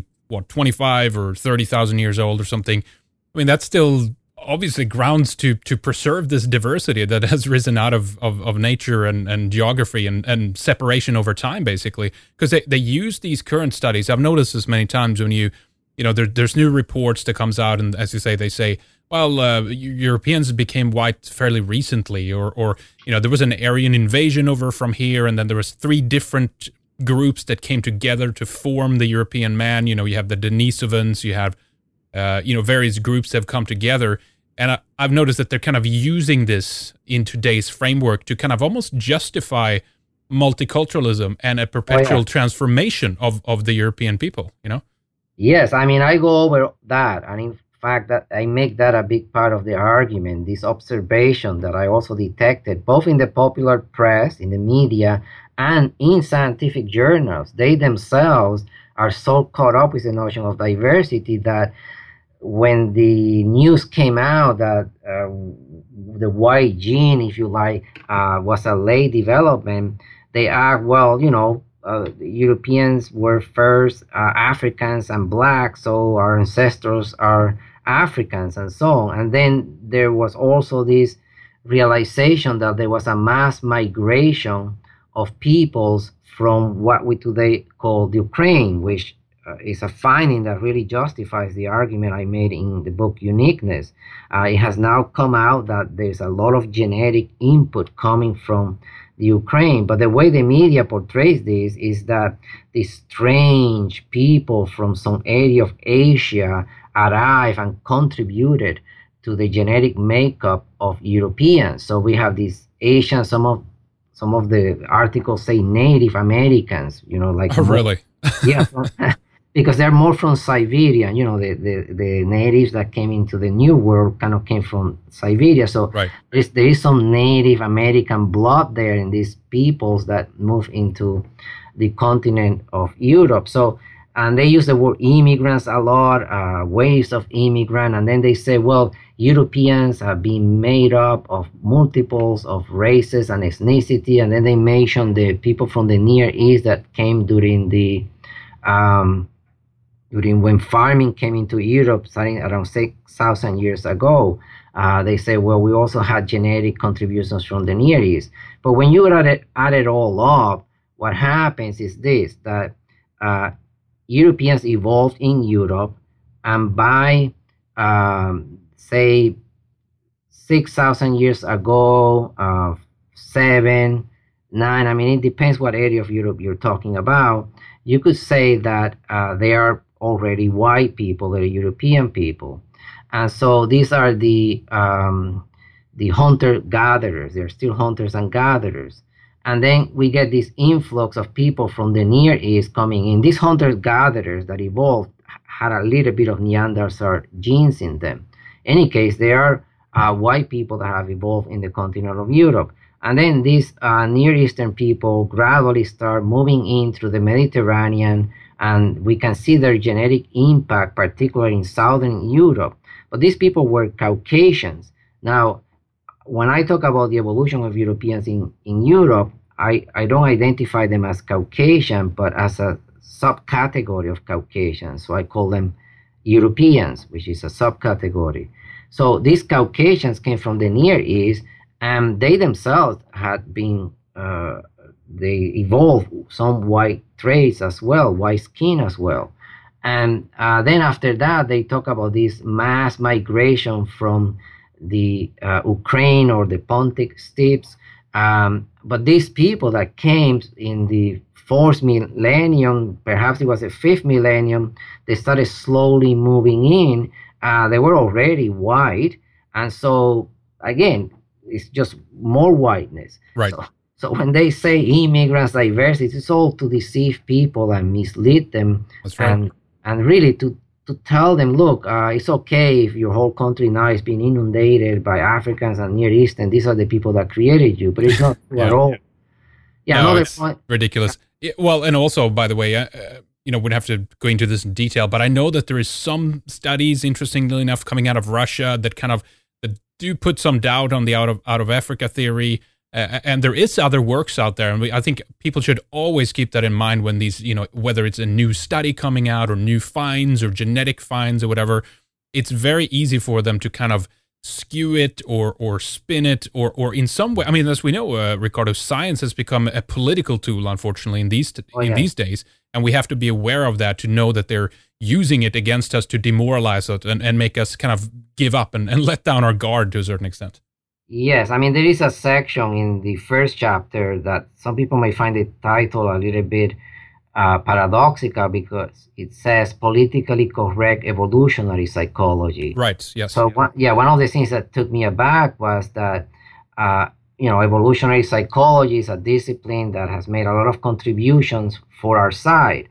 25 or 30,000 years old or something. I mean, that's still obviously grounds to preserve this diversity that has risen out of nature and geography and separation over time, basically, because they use these current studies. I've noticed this many times when there's new reports that comes out, and as you say, they say, well, Europeans became white fairly recently, or there was an Aryan invasion over from here, and then there was 3 different groups that came together to form the European man. You have the Denisovans, you have various groups have come together, and I've noticed that they're kind of using this in today's framework to kind of almost justify multiculturalism and a perpetual transformation of the European people. Yes, I mean, I go over that, and in fact, that I make that a big part of the argument, this observation that I also detected, both in the popular press, in the media, and in scientific journals. They themselves are so caught up with the notion of diversity that when the news came out that the white gene, if you like, was a late development, they asked, well, Europeans were first Africans and black, so our ancestors are Africans and so on. And then there was also this realization that there was a mass migration of peoples from what we today call Ukraine, which is a finding that really justifies the argument I made in the book Uniqueness. It has now come out that there's a lot of genetic input coming from the Ukraine, but the way the media portrays this is that these strange people from some area of Asia arrived and contributed to the genetic makeup of Europeans. So we have these Asians, some of the articles say Native Americans, like. Oh, really? Yeah, because they're more from Siberia. The natives that came into the New World kind of came from Siberia. So right. there is some Native American blood there in these peoples that move into the continent of Europe. So, and they use the word immigrants a lot, waves of immigrant, and then they say, well, Europeans have been made up of multiples of races and ethnicity, and then they mention the people from the Near East that came um, during when farming came into Europe, starting around 6,000 years ago. They say, well, we also had genetic contributions from the Near East. But when you add it all up, what happens is this, that Europeans evolved in Europe, and by, say, 6,000 years ago, 7, 9, I mean, it depends what area of Europe you're talking about. You could say that they are already white people, they're European people. And so these are the hunter-gatherers. They're still hunters and gatherers. And then we get this influx of people from the Near East coming in. These hunter-gatherers that evolved had a little bit of Neanderthal genes in them. In any case, they are white people that have evolved in the continent of Europe. And then these Near Eastern people gradually start moving in through the Mediterranean, and we can see their genetic impact, particularly in Southern Europe. But these people were Caucasians. Now, when I talk about the evolution of Europeans in Europe, I don't identify them as Caucasian, but as a subcategory of Caucasians. So I call them Europeans, which is a subcategory. So these Caucasians came from the Near East, and they themselves had been, they evolved some white traits as well, white skin as well. And then after that, they talk about this mass migration from the Ukraine or the Pontic steppes. But these people that came in the fourth millennium, perhaps it was the fifth millennium, they started slowly moving in. They were already white. And so, again, it's just more whiteness. Right. So when they say immigrants, diversity, it's all to deceive people and mislead them. That's right. And really to tell them, look, it's okay if your whole country now is being inundated by Africans and Near Eastern. These are the people that created you, but it's not true at all. Yeah, no, another it's point. Ridiculous. Well, and also, by the way, we'd have to go into this in detail, but I know that there is some studies, interestingly enough, coming out of Russia that kind of that do put some doubt on the out of Africa theory. And there is other works out there, and I think people should always keep that in mind when these, whether it's a new study coming out or new finds or genetic finds or whatever, it's very easy for them to kind of skew it or spin it or in some way. I mean, as we know, Ricardo, science has become a political tool, unfortunately, in these days, and we have to be aware of that to know that they're using it against us to demoralize us and make us kind of give up and let down our guard to a certain extent. Yes, I mean, there is a section in the first chapter that some people may find the title a little bit paradoxical because it says politically correct evolutionary psychology. Right, yes. So, one of the things that took me aback was that, evolutionary psychology is a discipline that has made a lot of contributions for our side.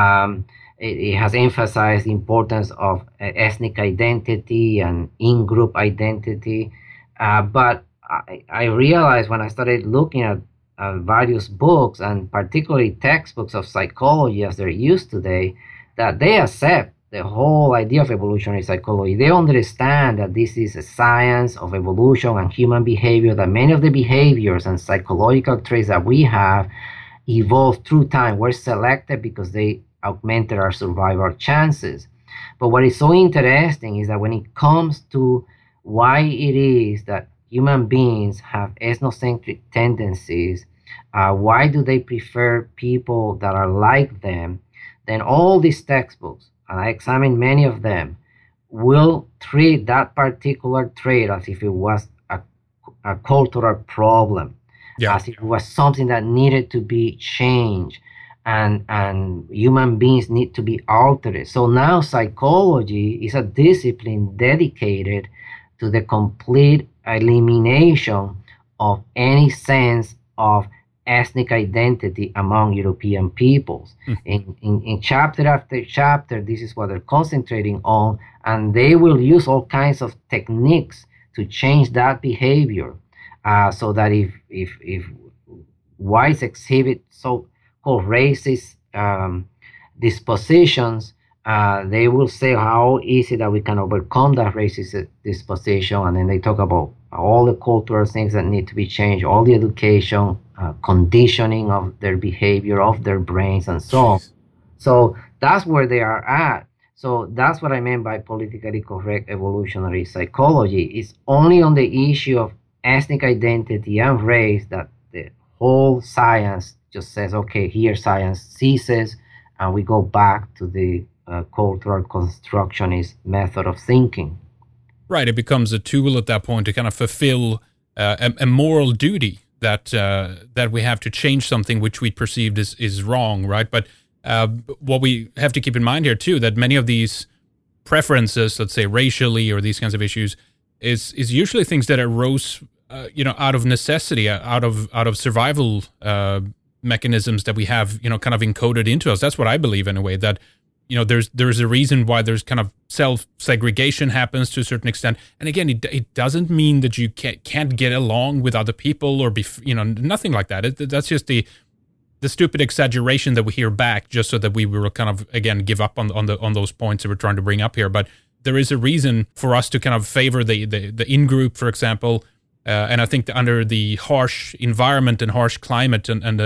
It has emphasized the importance of ethnic identity and in-group identity. But I realized when I started looking at various books, and particularly textbooks of psychology as they're used today, that they accept the whole idea of evolutionary psychology. They understand that this is a science of evolution and human behavior, that many of the behaviors and psychological traits that we have evolved through time. We're selected because they augmented our survival chances. But what is so interesting is that when it comes to why it is that human beings have ethnocentric tendencies, why do they prefer people that are like them, then all these textbooks, and I examined many of them, will treat that particular trait as if it was a cultural problem, as if it was something that needed to be changed, and human beings need to be altered. So now psychology is a discipline dedicated to the complete elimination of any sense of ethnic identity among European peoples. In chapter after chapter, this is what they're concentrating on, and they will use all kinds of techniques to change that behavior, so that if whites exhibit so-called racist dispositions, they will say how easy that we can overcome that racist disposition, and then they talk about all the cultural things that need to be changed, all the education, conditioning of their behavior, of their brains, and so on. So that's where they are at. So that's what I meant by politically correct evolutionary psychology. It's only on the issue of ethnic identity and race that the whole science just says, okay, here science ceases, and we go back to the cultural constructionist method of thinking. Right, it becomes a tool at that point to kind of fulfill a moral duty that we have to change something which we perceived is wrong, right? But what we have to keep in mind here too, that many of these preferences, let's say racially or these kinds of issues, is usually things that arose, out of necessity, out of survival mechanisms that we have, kind of encoded into us. That's what I believe anyway. That there's a reason why there's kind of self-segregation happens to a certain extent. And again, it doesn't mean that you can't get along with other people or be, nothing like that. That's just the stupid exaggeration that we hear back, just so that we will kind of, again, give up on those points that we're trying to bring up here. But there is a reason for us to kind of favor the in-group, for example. And I think that under the harsh environment and harsh climate and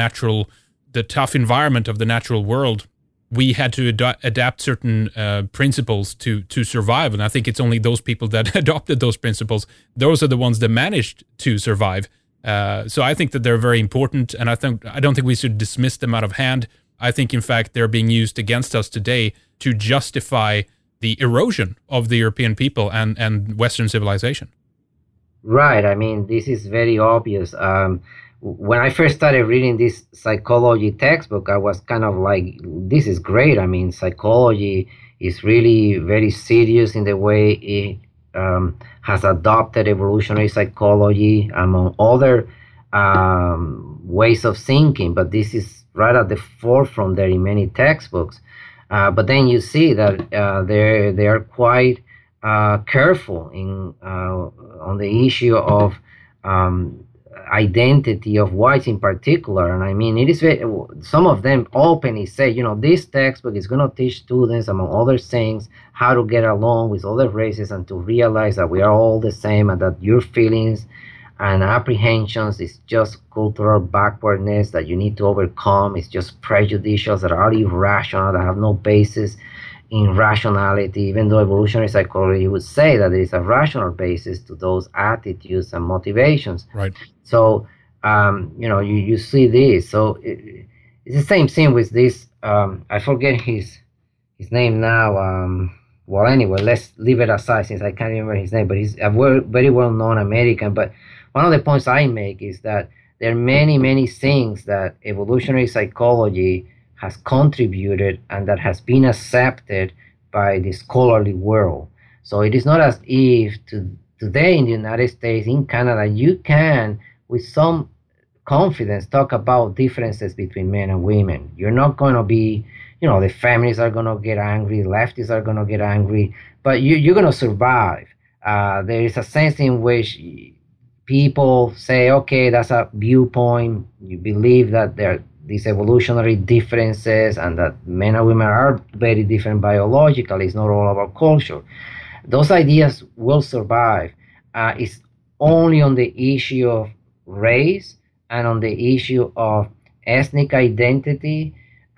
the tough environment of the natural world, we had to adapt certain principles to survive. And I think it's only those people that adopted those principles, those are the ones that managed to survive. So I think that they're very important, and I don't think we should dismiss them out of hand. I think, in fact, they're being used against us today to justify the erosion of the European people and Western civilization. Right. I mean, this is very obvious. When I first started reading this psychology textbook, I was kind of like, this is great. I mean, psychology is really very serious in the way it has adopted evolutionary psychology among other ways of thinking. But this is right at the forefront there in many textbooks. But then you see that they are quite careful on the issue of identity of whites in particular. And I mean, it is some of them openly say, this textbook is going to teach students, among other things, how to get along with other races and to realize that we are all the same, and that your feelings and apprehensions is just cultural backwardness that you need to overcome. It's just prejudices that are irrational, that have no basis in rationality, even though evolutionary psychology would say that there is a rational basis to those attitudes and motivations. Right. So, you see this. So it's the same thing with this. I forget his name now. Well, anyway, let's leave it aside since I can't remember his name. But he's a very well-known American. But one of the points I make is that there are many, many things that evolutionary psychology has contributed and that has been accepted by the scholarly world. So it is not as if today in the United States, in Canada, you can, with some confidence, talk about differences between men and women. You're not going to be, the feminists are going to get angry, leftists are going to get angry, but you're going to survive. There is a sense in which people say, okay, that's a viewpoint. You believe that there are these evolutionary differences and that men and women are very different biologically. It's not all about culture. Those ideas will survive. It's only on the issue of race and on the issue of ethnic identity,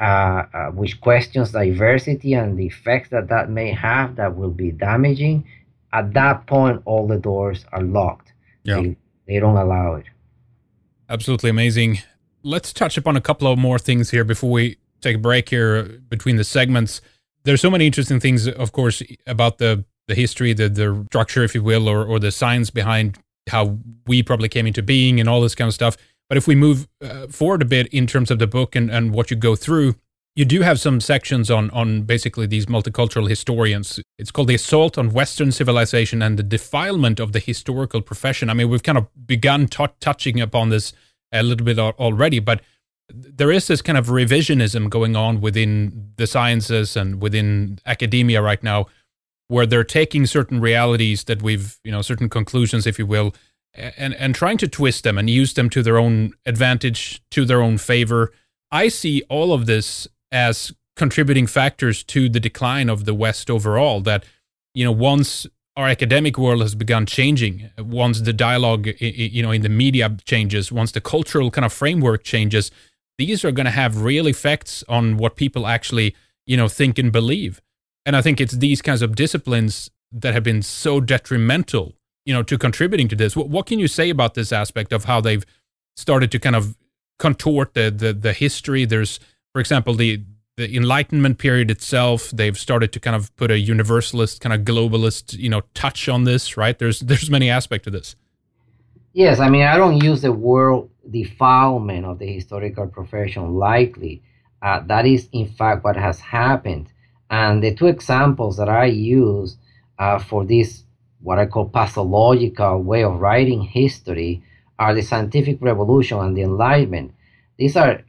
which questions diversity and the effects that may have, that will be damaging. At that point, all the doors are locked. Yeah. They don't allow it. Absolutely amazing. Let's touch upon a couple of more things here before we take a break here between the segments. There's so many interesting things, of course, about the history, the structure, if you will, or the science behind how we probably came into being and all this kind of stuff. But if we move forward a bit in terms of the book and what you go through, you do have some sections on basically these multicultural historians. It's called The Assault on Western Civilization and the Defilement of the Historical Profession. I mean, we've kind of begun touching upon this a little bit already, but there is this kind of revisionism going on within the sciences and within academia right now, where they're taking certain realities that we've, certain conclusions, if you will, and trying to twist them and use them to their own advantage, to their own favor. I see all of this as contributing factors to the decline of the West overall. That, once our academic world has begun changing, once the dialogue, in the media changes, once the cultural kind of framework changes, these are going to have real effects on what people actually, think and believe. And I think it's these kinds of disciplines that have been so detrimental, to contributing to this. What can you say about this aspect of how they've started to kind of contort the history? There's, for example, the Enlightenment period itself. They've started to kind of put a universalist, kind of globalist, touch on this, right? There's many aspects to this. Yes, I mean, I don't use the word defilement of the historical profession lightly. That is, in fact, what has happened. And the two examples that I use for this, what I call pathological way of writing history, are the scientific revolution and the Enlightenment. These are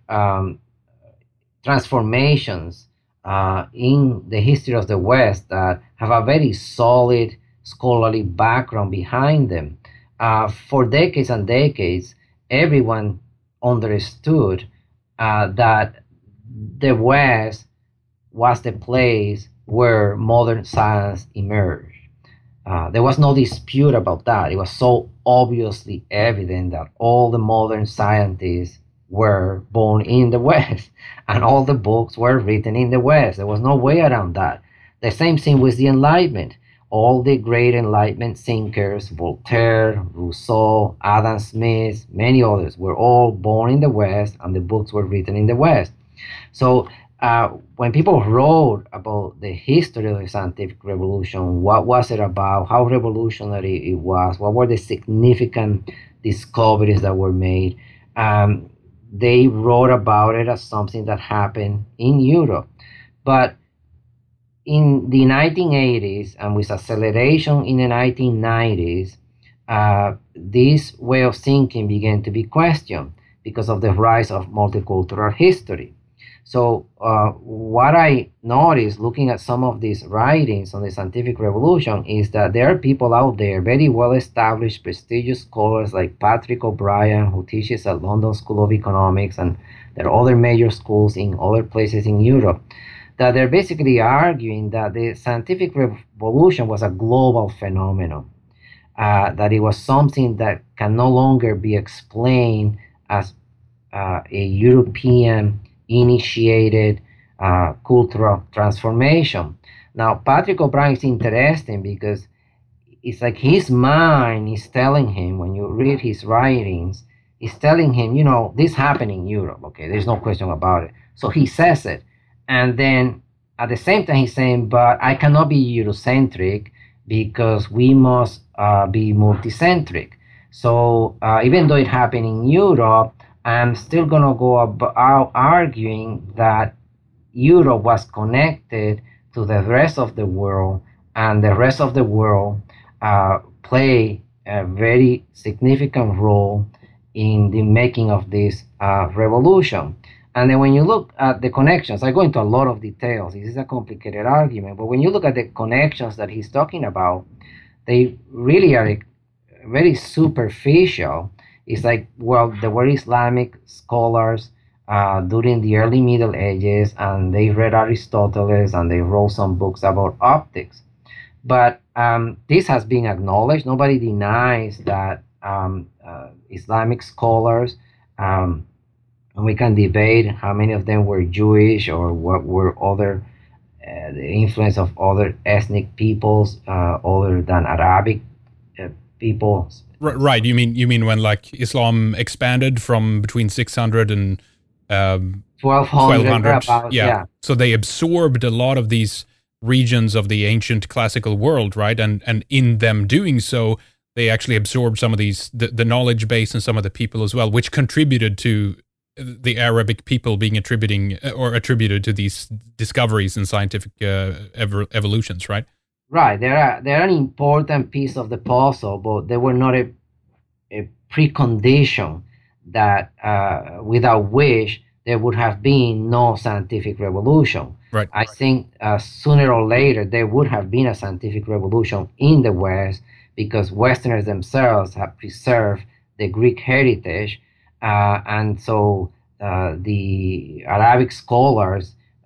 transformations in the history of the West that have a very solid scholarly background behind them. For decades and decades, everyone understood that the West was the place where modern science emerged. There was no dispute about that. It was so obviously evident that all the modern scientists were born in the West and all the books were written in the West. There was no way around that. The same thing with the Enlightenment. All the great Enlightenment thinkers, Voltaire, Rousseau, Adam Smith, many others, were all born in the West and the books were written in the West. So when people wrote about the history of the scientific revolution, what was it about, how revolutionary it was, what were the significant discoveries that were made, they wrote about it as something that happened in Europe. But in the 1980s, and with acceleration in the 1990s, this way of thinking began to be questioned because of the rise of multicultural history. So what I noticed looking at some of these writings on the scientific revolution is that there are people out there, very well-established, prestigious scholars like Patrick O'Brien, who teaches at London School of Economics, and there are other major schools in other places in Europe, that they're basically arguing that the scientific revolution was a global phenomenon, that it was something that can no longer be explained as a European initiated cultural transformation. Now, Patrick O'Brien is interesting because it's like his mind is telling him, when you read his writings, it's telling him, this happened in Europe, okay, there's no question about it. So he says it. And then at the same time, he's saying, but I cannot be Eurocentric because we must be multicentric. So even though it happened in Europe, I'm still going to go about arguing that Europe was connected to the rest of the world, and the rest of the world play a very significant role in the making of this revolution. And then when you look at the connections, I go into a lot of details. This is a complicated argument, but when you look at the connections that he's talking about, they really are very superficial. It's like, well, there were Islamic scholars during the early Middle Ages, and they read Aristotle, and they wrote some books about optics. But this has been acknowledged. Nobody denies that Islamic scholars, and we can debate how many of them were Jewish or what were other, the influence of other ethnic peoples other than Arabic people. Right. You mean when like Islam expanded from between 600 and 1200? Yeah. So they absorbed a lot of these regions of the ancient classical world, right? And in them doing so, they actually absorbed some of these, the knowledge base and some of the people as well, which contributed to the Arabic people being attributed to these discoveries in scientific evolutions, right? Right, they're an important piece of the puzzle, but they were not a precondition that without which there would have been no scientific revolution. Right. I think sooner or later there would have been a scientific revolution in the West because Westerners themselves have preserved the Greek heritage, and so the Arabic scholars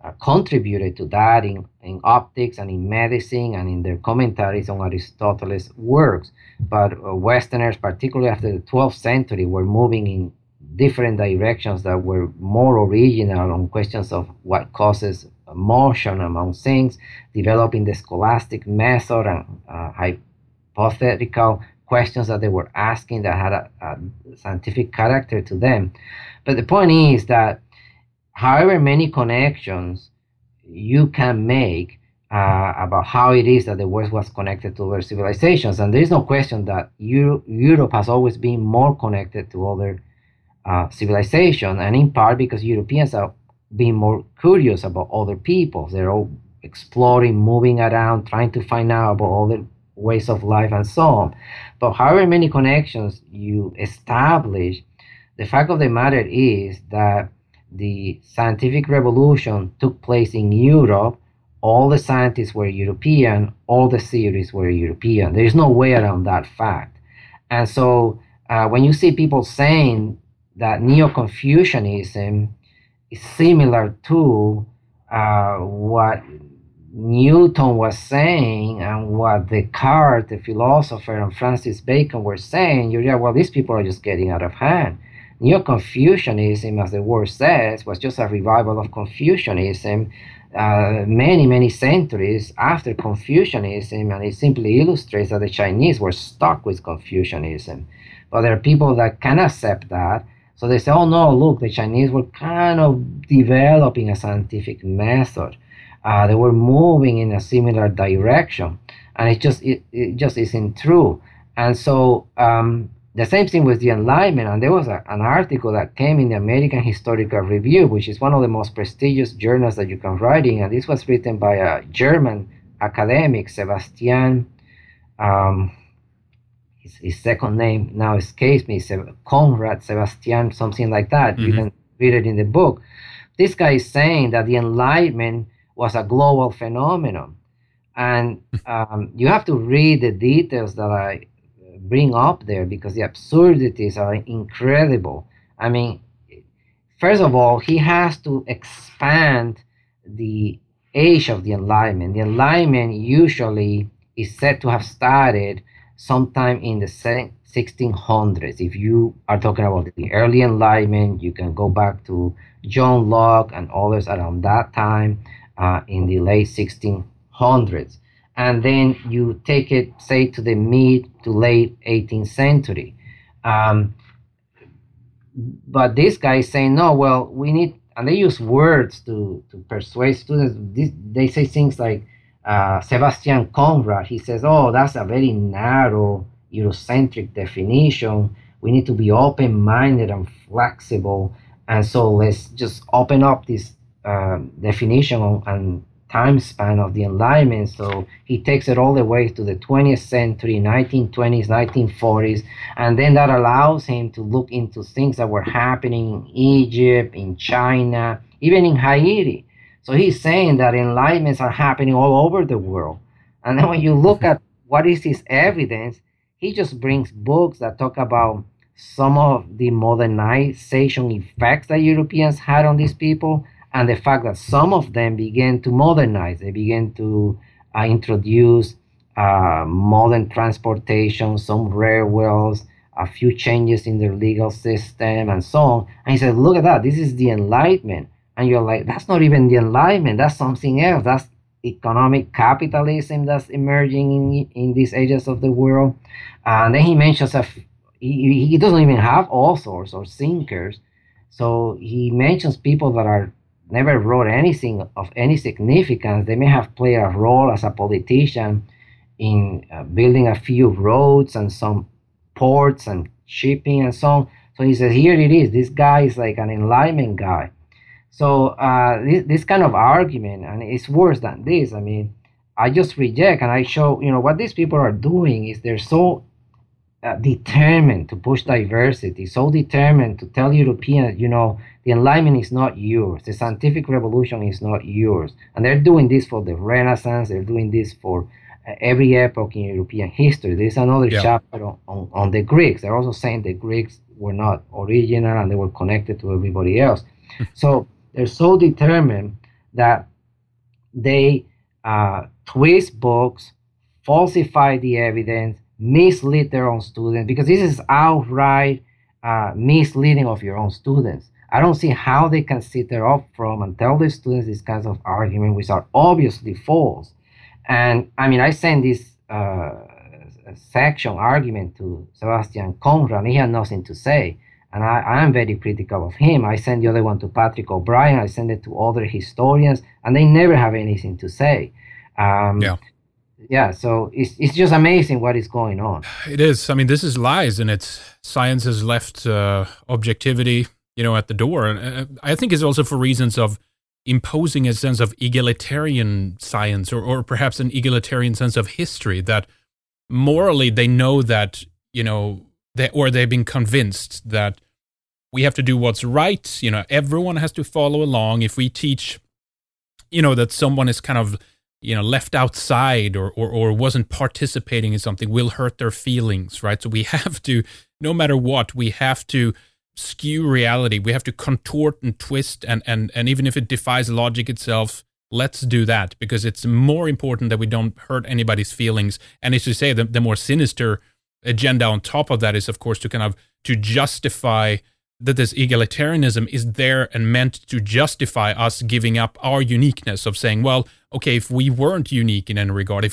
contributed to that in optics and in medicine and in their commentaries on Aristotle's works. But Westerners, particularly after the 12th century, were moving in different directions that were more original on questions of what causes motion among things, developing the scholastic method and hypothetical questions that they were asking that had a scientific character to them. But the point is that however many connections you can make about how it is that the West was connected to other civilizations, and there is no question that Europe has always been more connected to other civilizations, and in part because Europeans have been more curious about other peoples. They're all exploring, moving around, trying to find out about other ways of life and so on. But however many connections you establish, the fact of the matter is that the scientific revolution took place in Europe. All the scientists were European, all the theories were European. There is no way around that fact. And so when you see people saying that Neo-Confucianism is similar to what Newton was saying and what Descartes, the philosopher, and Francis Bacon were saying, you're like, well, these people are just getting out of hand. Neo-Confucianism, as the word says, was just a revival of Confucianism many centuries after Confucianism, and it simply illustrates that the Chinese were stuck with Confucianism. But there are people that can accept that, so they say, oh no, look, the Chinese were kind of developing a scientific method. They were moving in a similar direction, and it just isn't true. And so the same thing with the Enlightenment, and there was an article that came in the American Historical Review, which is one of the most prestigious journals that you can write in, and this was written by a German academic, Sebastian, his second name now escapes me, Conrad Sebastian, something like that. Mm-hmm. You can read it in the book. This guy is saying that the Enlightenment was a global phenomenon, and you have to read the details that I bring up there because the absurdities are incredible. I mean, first of all, he has to expand the age of the Enlightenment. The Enlightenment usually is said to have started sometime in the 1600s. If you are talking about the early Enlightenment, you can go back to John Locke and others around that time in the late 1600s. And then you take it, say, to the mid to late 18th century. But this guy is saying, no, well, we need, and they use words to persuade students. They say things like, Sebastian Conrad, he says, oh, that's a very narrow Eurocentric definition. We need to be open-minded and flexible. And so let's just open up this definition and time span of the Enlightenment. So he takes it all the way to the 20th century, 1920s, 1940s, and then that allows him to look into things that were happening in Egypt, in China, even in Haiti. So he's saying that enlightenments are happening all over the world. And then when you look at what is his evidence, he just brings books that talk about some of the modernization effects that Europeans had on these people, and the fact that some of them began to modernize. They began to introduce modern transportation, some railways, a few changes in their legal system, and so on. And he said, look at that, this is the Enlightenment. And you're like, that's not even the Enlightenment, that's something else. That's economic capitalism that's emerging in these areas of the world. And then he mentions, he doesn't even have authors or thinkers. So he mentions people that are never wrote anything of any significance. They may have played a role as a politician in building a few roads and some ports and shipping and so on. So he says, here it is. This guy is like an Enlightenment guy. So this kind of argument, and it's worse than this. I mean, I just reject and I show, what these people are doing is they're so determined to push diversity, so determined to tell Europeans, the Enlightenment is not yours. The scientific revolution is not yours. And they're doing this for the Renaissance. They're doing this for every epoch in European history. There's another chapter on the Greeks. They're also saying the Greeks were not original and they were connected to everybody else. So they're so determined that they twist books, falsify the evidence, mislead their own students, because this is outright misleading of your own students. I don't see how they can sit there up front and tell their students these kinds of arguments, which are obviously false. And I mean, I sent this section argument to Sebastian Conrad, and he had nothing to say. And I am very critical of him. I sent the other one to Patrick O'Brien. I sent it to other historians, and they never have anything to say. Yeah, so it's just amazing what is going on. It is. I mean, this is lies, and science has left objectivity, at the door. And I think it's also for reasons of imposing a sense of egalitarian science, or perhaps an egalitarian sense of history, that morally they know that, they've been convinced that we have to do what's right. Everyone has to follow along. If we teach, that someone is kind of, left outside or wasn't participating in something, will hurt their feelings, right? So we have to, no matter what, we have to skew reality. We have to contort and twist, and even if it defies logic itself, let's do that, because it's more important that we don't hurt anybody's feelings. And as you say, the more sinister agenda on top of that is, of course, to justify that this egalitarianism is there and meant to justify us giving up our uniqueness, of saying, well, okay, if we weren't unique in any regard,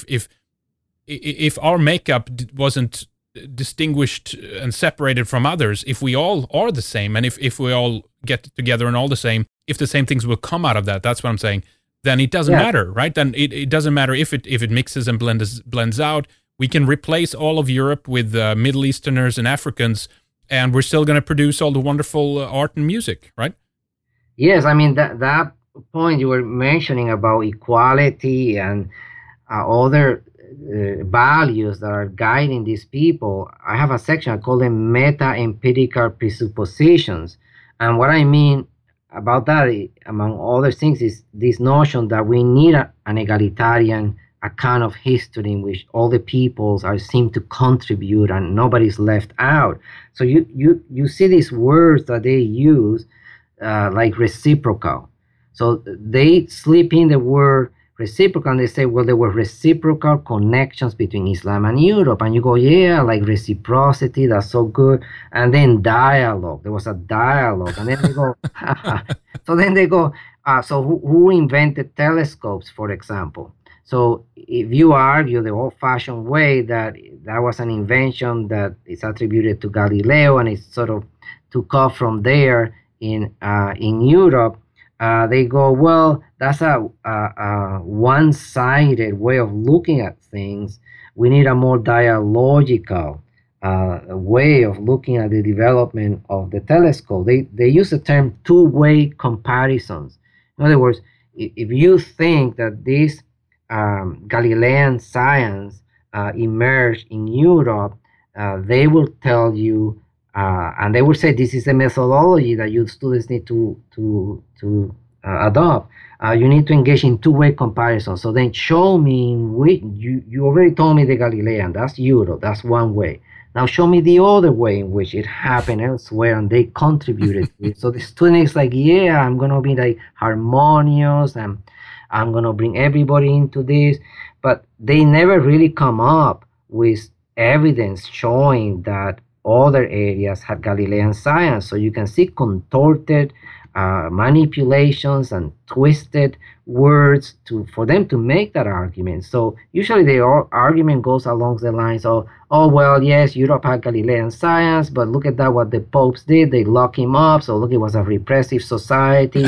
if our makeup wasn't distinguished and separated from others, if we all are the same, and if we all get together and all the same, if the same things will come out of that, that's what I'm saying, then it doesn't matter, right? Then it doesn't matter if it mixes and blends out. We can replace all of Europe with Middle Easterners and Africans, and we're still going to produce all the wonderful art and music, right? Yes, I mean, that point you were mentioning about equality and other values that are guiding these people, I have a section, I call them meta-empirical presuppositions. And what I mean about that, among other things, is this notion that we need an egalitarian account of history in which all the peoples are seem to contribute and nobody's left out. So you see these words that they use, like reciprocal. So they slip in the word reciprocal, and they say, well, there were reciprocal connections between Islam and Europe. And you go, yeah, like reciprocity, that's so good. And then dialogue, there was a dialogue. And then they go, so who invented telescopes, for example? So if you argue the old-fashioned way that was an invention that is attributed to Galileo, and it sort of took off from there in Europe, they go, well, that's a one-sided way of looking at things. We need a more dialogical way of looking at the development of the telescope. They use the term two-way comparisons. In other words, if you think that this Galilean science emerged in Europe, they will tell you, and they will say, this is a methodology that you students need to adopt. You need to engage in two-way comparison. So then show me which, you already told me the Galilean, that's Europe, that's one way. Now show me the other way in which it happened elsewhere and they contributed to it. So the student is like, yeah, I'm going to be like harmonious and I'm going to bring everybody into this. But they never really come up with evidence showing that other areas had Galilean science. So you can see contorted manipulations and twisted words for them to make that argument. So usually the argument goes along the lines of, oh, well, yes, Europe had Galilean science, but look at that, what the popes did. They locked him up. So look, it was a repressive society.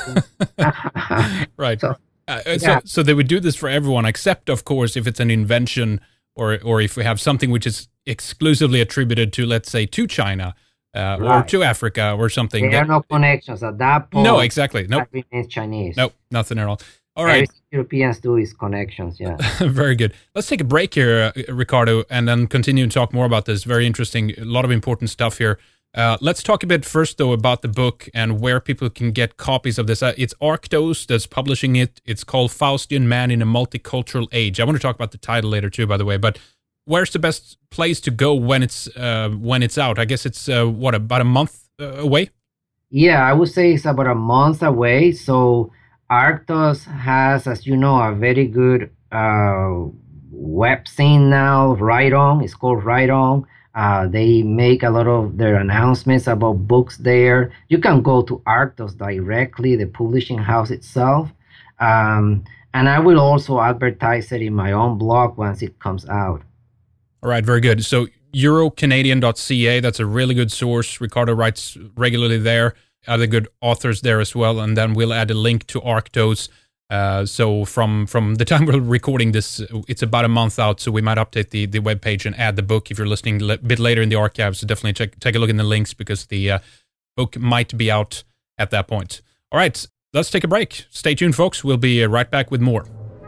Right. So they would do this for everyone, except, of course, if it's an invention or if we have something which is exclusively attributed to, let's say, to China. Or to Africa or something. There are no connections at that point. No, exactly. Nope. It's Chinese. Nope, nothing at all. All right. Europeans do is connections, yeah. Very good. Let's take a break here, Ricardo, and then continue to talk more about this. Very interesting, a lot of important stuff here. Let's talk a bit first, though, about the book and where people can get copies of this. It's Arctos that's publishing it. It's called Faustian Man in a Multicultural Age. I want to talk about the title later, too, by the way, but where's the best place to go when it's out? I guess it's about a month away? Yeah, I would say it's about a month away. So Arctos has, as you know, a very good web scene now. Right On, it's called Right On. They make a lot of their announcements about books there. You can go to Arctos directly, the publishing house itself. And I will also advertise it in my own blog once it comes out. All right, very good. So Eurocanadian.ca, that's a really good source. Ricardo writes regularly there. Other good authors there as well. And then we'll add a link to Arctos. So from the time we're recording this, it's about a month out. So we might update the webpage and add the book if you're listening a bit later in the archives. So definitely take a look in the links because the book might be out at that point. All right, let's take a break. Stay tuned, folks. We'll be right back with more.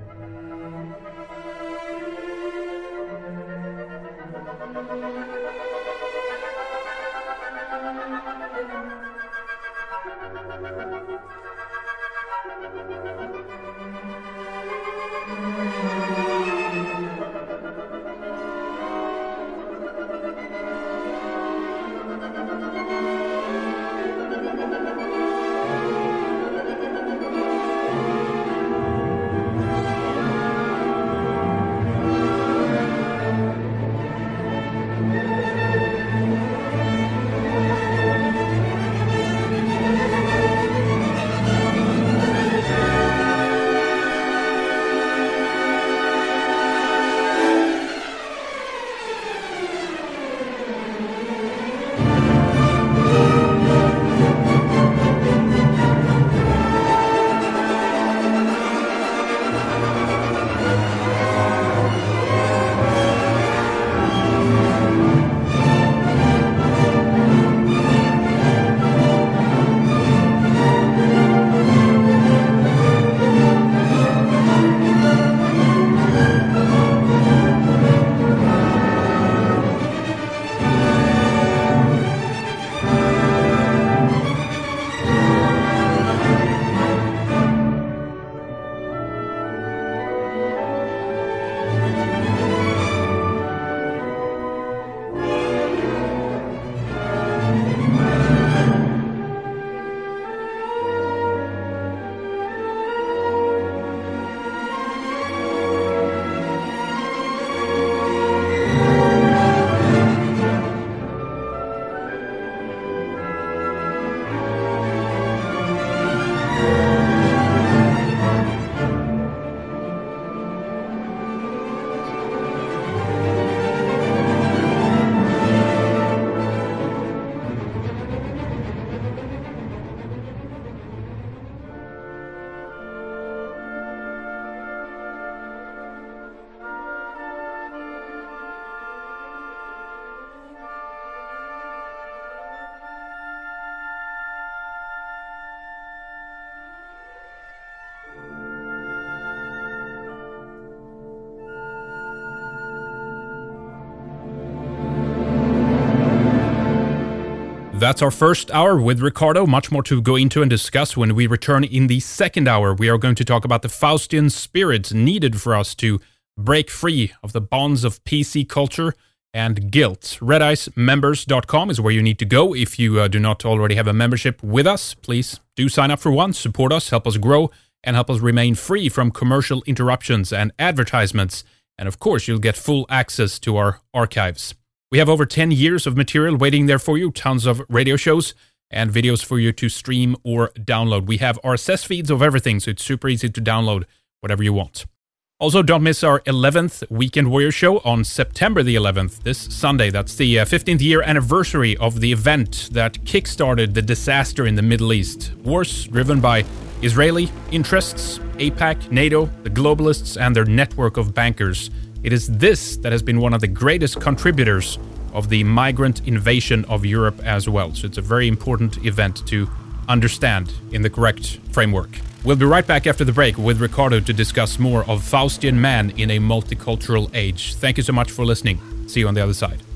That's our first hour with Ricardo. Much more to go into and discuss when we return in the second hour. We are going to talk about the Faustian spirit needed for us to break free of the bonds of PC culture and guilt. RedIceMembers.com is where you need to go. If you do not already have a membership with us, please do sign up for one. Support us, help us grow, and help us remain free from commercial interruptions and advertisements. And of course, you'll get full access to our archives. We have over 10 years of material waiting there for you, tons of radio shows and videos for you to stream or download. We have RSS feeds of everything, so it's super easy to download whatever you want. Also, don't miss our 11th Weekend Warrior show on September the 11th, this Sunday. That's the 15th year anniversary of the event that kickstarted the disaster in the Middle East. Wars driven by Israeli interests, AIPAC, NATO, the globalists, and their network of bankers. It is this that has been one of the greatest contributors of the migrant invasion of Europe as well. So it's a very important event to understand in the correct framework. We'll be right back after the break with Ricardo to discuss more of Faustian man in a multicultural age. Thank you so much for listening. See you on the other side.